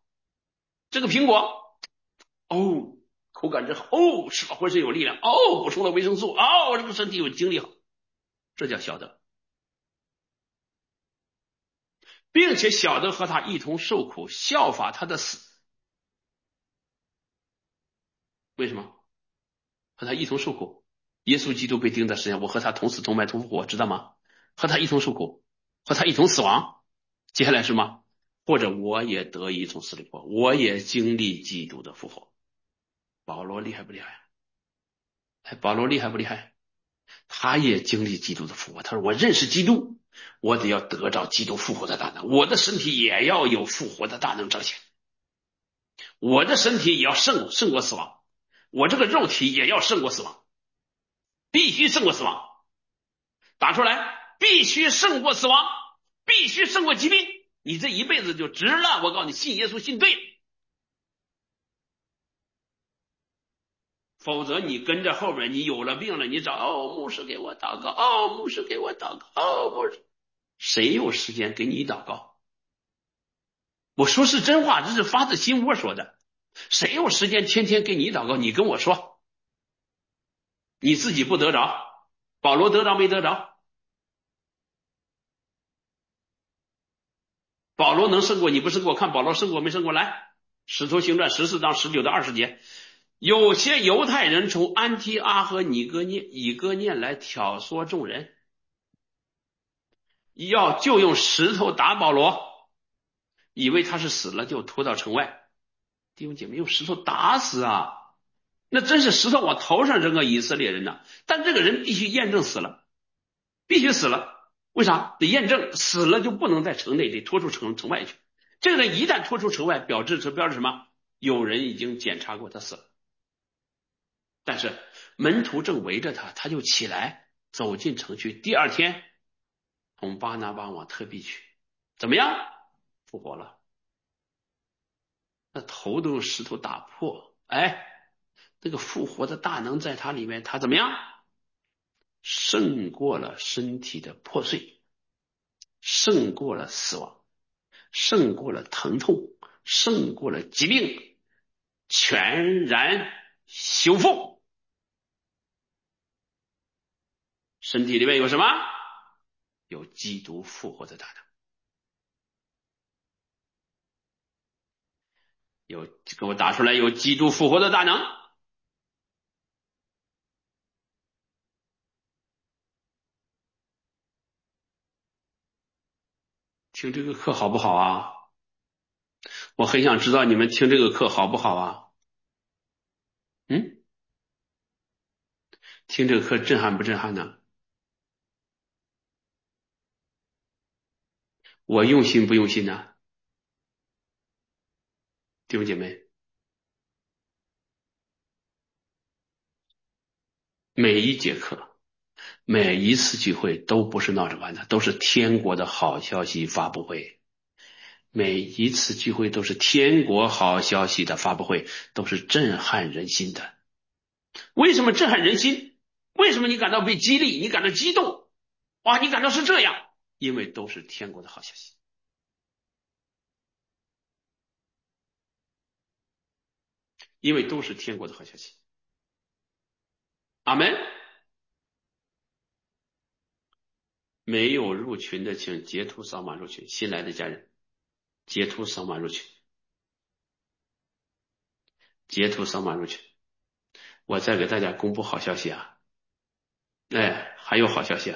S1: 口感真好，吃了浑身有力量，补充了维生素，这个身体有精力好，这叫晓得，并且晓得和他一同受苦，效法他的死。为什么？和他一同受苦。耶稣基督被钉在十字架，我和他同死同埋同复活，知道吗？和他一同受苦，和他一同死亡。接下来是吗？或者我也得以从死里复活，我也经历基督的复活。保罗厉害不厉害？保罗厉害不厉害？他也经历基督的复活。他说我认识基督，我得要得着基督复活的大能，我的身体也要有复活的大能彰显，我的身体也要胜过死亡，我这个肉体也要胜过死亡，必须胜过死亡。打出来，必须胜过死亡，必须胜过疾病，你这一辈子就值了。我告诉你，信耶稣信对，否则你跟着后边，你有了病了，你找牧师给我祷告，牧师给我祷告，牧师，谁有时间给你祷告？我说是真话，这是发自心窝说的。谁有时间天天给你祷告？你跟我说，你自己不得着，保罗得着没得着？保罗能胜过你不胜过？看保罗胜过没胜过？来，使徒行传14章19到20节，有些犹太人从安提阿和以哥念来挑唆众人，就用石头打保罗，以为他是死了，就拖到城外。弟兄姐妹，用石头打死啊！那真是石头往头上扔个以色列人呐！但这个人必须验证死了，必须死了。为啥？得验证死了就不能在城内，得拖出城外去。这个人一旦拖出城外，标志什么？有人已经检查过他死了。但是门徒正围着他，他就起来走进城去。第二天同巴拿巴往特庇去，怎么样？复活了，那头都用石头打破。这个复活的大能在他里面，他怎么样？胜过了身体的破碎，胜过了死亡，胜过了疼痛，胜过了疾病，全然修复。身体里面有什么？有基督复活的大能。给我打出来，有基督复活的大能。听这个课好不好啊？我很想知道你们听这个课好不好啊？听这个课震撼不震撼呢？我用心不用心呢？弟兄姐妹，每一节课，每一次聚会都不是闹着玩的，都是天国的好消息发布会。每一次聚会都是天国好消息的发布会，都是震撼人心的。为什么震撼人心？为什么你感到被激励？你感到激动？你感到是这样？因为都是天国的好消息。 因为都是天国的好消息。阿门。没有入群的，请截图扫码入群。新来的家人，截图扫码入群，截图扫码入群。我再给大家公布好消息啊！哎，还有好消息啊！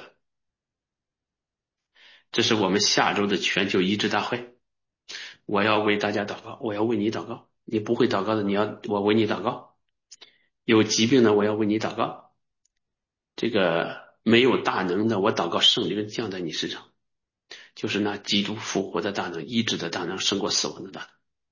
S1: 这是我们下周的全球医治大会，我要为大家祷告，我要为你祷告。你不会祷告的，我为你祷告。有疾病的，我要为你祷告。这个没有大能的，我祷告圣灵降在你身上，就是那基督复活的大能、医治的大能，胜过死亡的大能。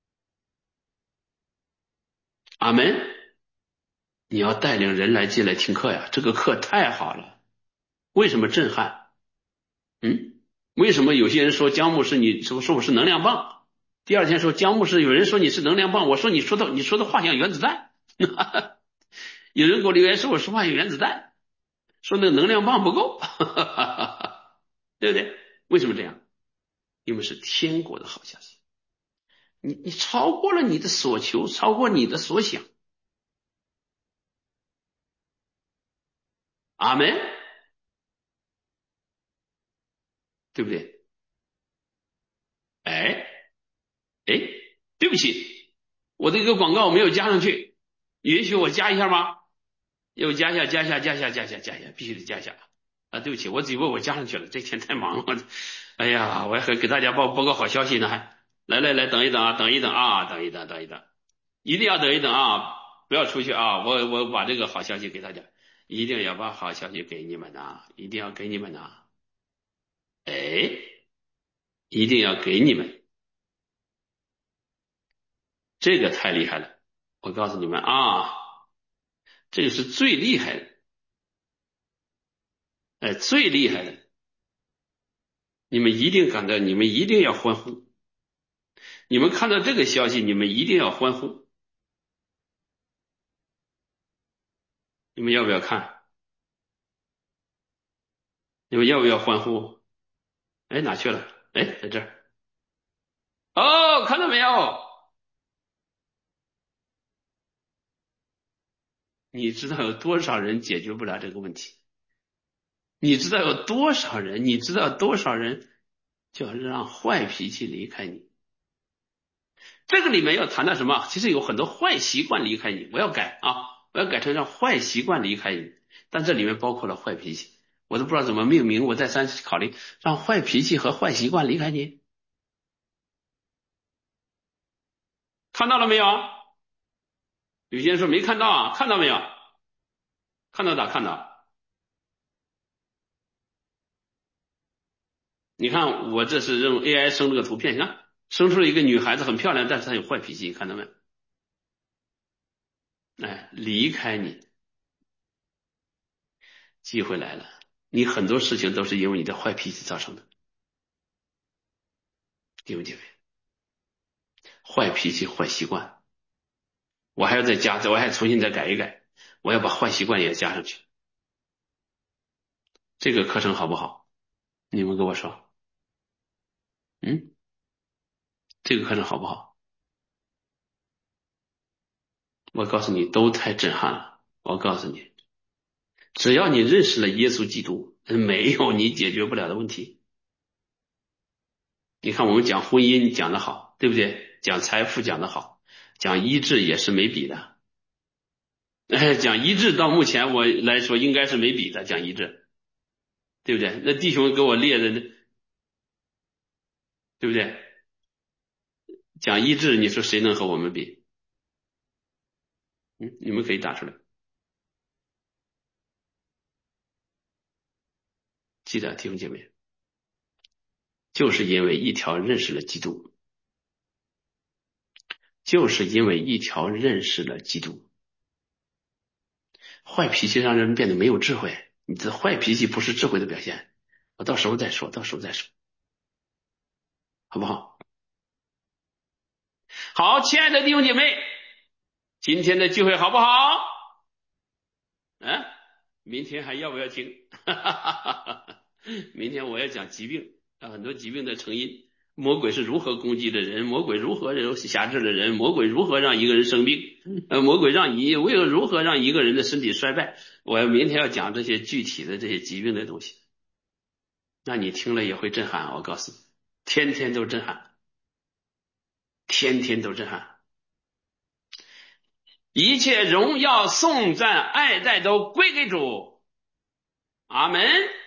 S1: 阿门。你要带领人来进来听课呀，这个课太好了。为什么震撼？为什么有些人说姜牧师你说我是能量棒？第二天说姜牧师有人说你是能量棒，我说你说的话像原子弹。有人给我留言说我说话像原子弹，说那个能量棒不够，对不对？为什么这样？因为是天国的好消息，你超过了你的所求，超过你的所想。阿门，对不对？哎哎，对不起，我这个广告没有加上去，允许我加一下吗？要加一下，加一下，加一下，加一下，加一下，必须得加一下啊！对不起，我以为我加上去了，这天太忙了。哎呀，我还给大家报个好消息呢，还来，等一等啊，等一等啊，等一等，等一等，一定要等一等啊！不要出去啊！我把这个好消息给大家，一定要把好消息给你们呐，一定要给你们呐！哎，一定要给你们，这个太厉害了！我告诉你们啊，这个是最厉害的，哎，最厉害的，你们一定感到，你们一定要欢呼。你们看到这个消息，你们一定要欢呼。你们要不要看？你们要不要欢呼？哎，哪去了？哎，在这儿。哦，看到没有？你知道有多少人解决不了这个问题？你知道有多少人？你知道多少人就要让坏脾气离开你？这个里面要谈到什么？其实有很多坏习惯离开你，我要改啊，我要改成让坏习惯离开你。但这里面包括了坏脾气，我都不知道怎么命名，我再三考虑，让坏脾气和坏习惯离开你。看到了没有？有些人说没看到啊，看到没有？看到的，看到。你看我这是用 AI 生这个图片，你看生出了一个女孩子很漂亮，但是她有坏脾气，看到没？哎，离开你，机会来了。你很多事情都是因为你的坏脾气造成的，对不对？坏脾气、坏习惯，我还要再加，我还重新再改一改，我要把坏习惯也加上去。这个课程好不好？你们跟我说，嗯，这个课程好不好？我告诉你，都太震撼了。我告诉你，只要你认识了耶稣基督，没有你解决不了的问题。你看我们讲婚姻讲得好，对不对？讲财富讲得好，讲医治也是没比的。哎，讲医治到目前我来说应该是没比的，讲医治，对不对？那弟兄给我列的，对不对？讲医治，你说谁能和我们比？你们可以打出来。记得弟兄姐妹，就是因为一条认识了基督，就是因为一条认识了基督。坏脾气让人变得没有智慧，你的坏脾气不是智慧的表现。我到时候再说，到时候再说，好不好？好，亲爱的弟兄姐妹，今天的聚会好不好？嗯，明天还要不要听？明天我要讲疾病，很多疾病的成因， 魔鬼是如何攻击的人，魔鬼如何辖制的人，魔鬼如何让一个人生病，魔鬼如何让一个人的身体衰败。我明天要讲这些具体的这些疾病的东西，那你听了也会震撼，我告诉你，天天都震撼，天天都震撼。一切荣耀颂赞爱戴都归给主，阿门。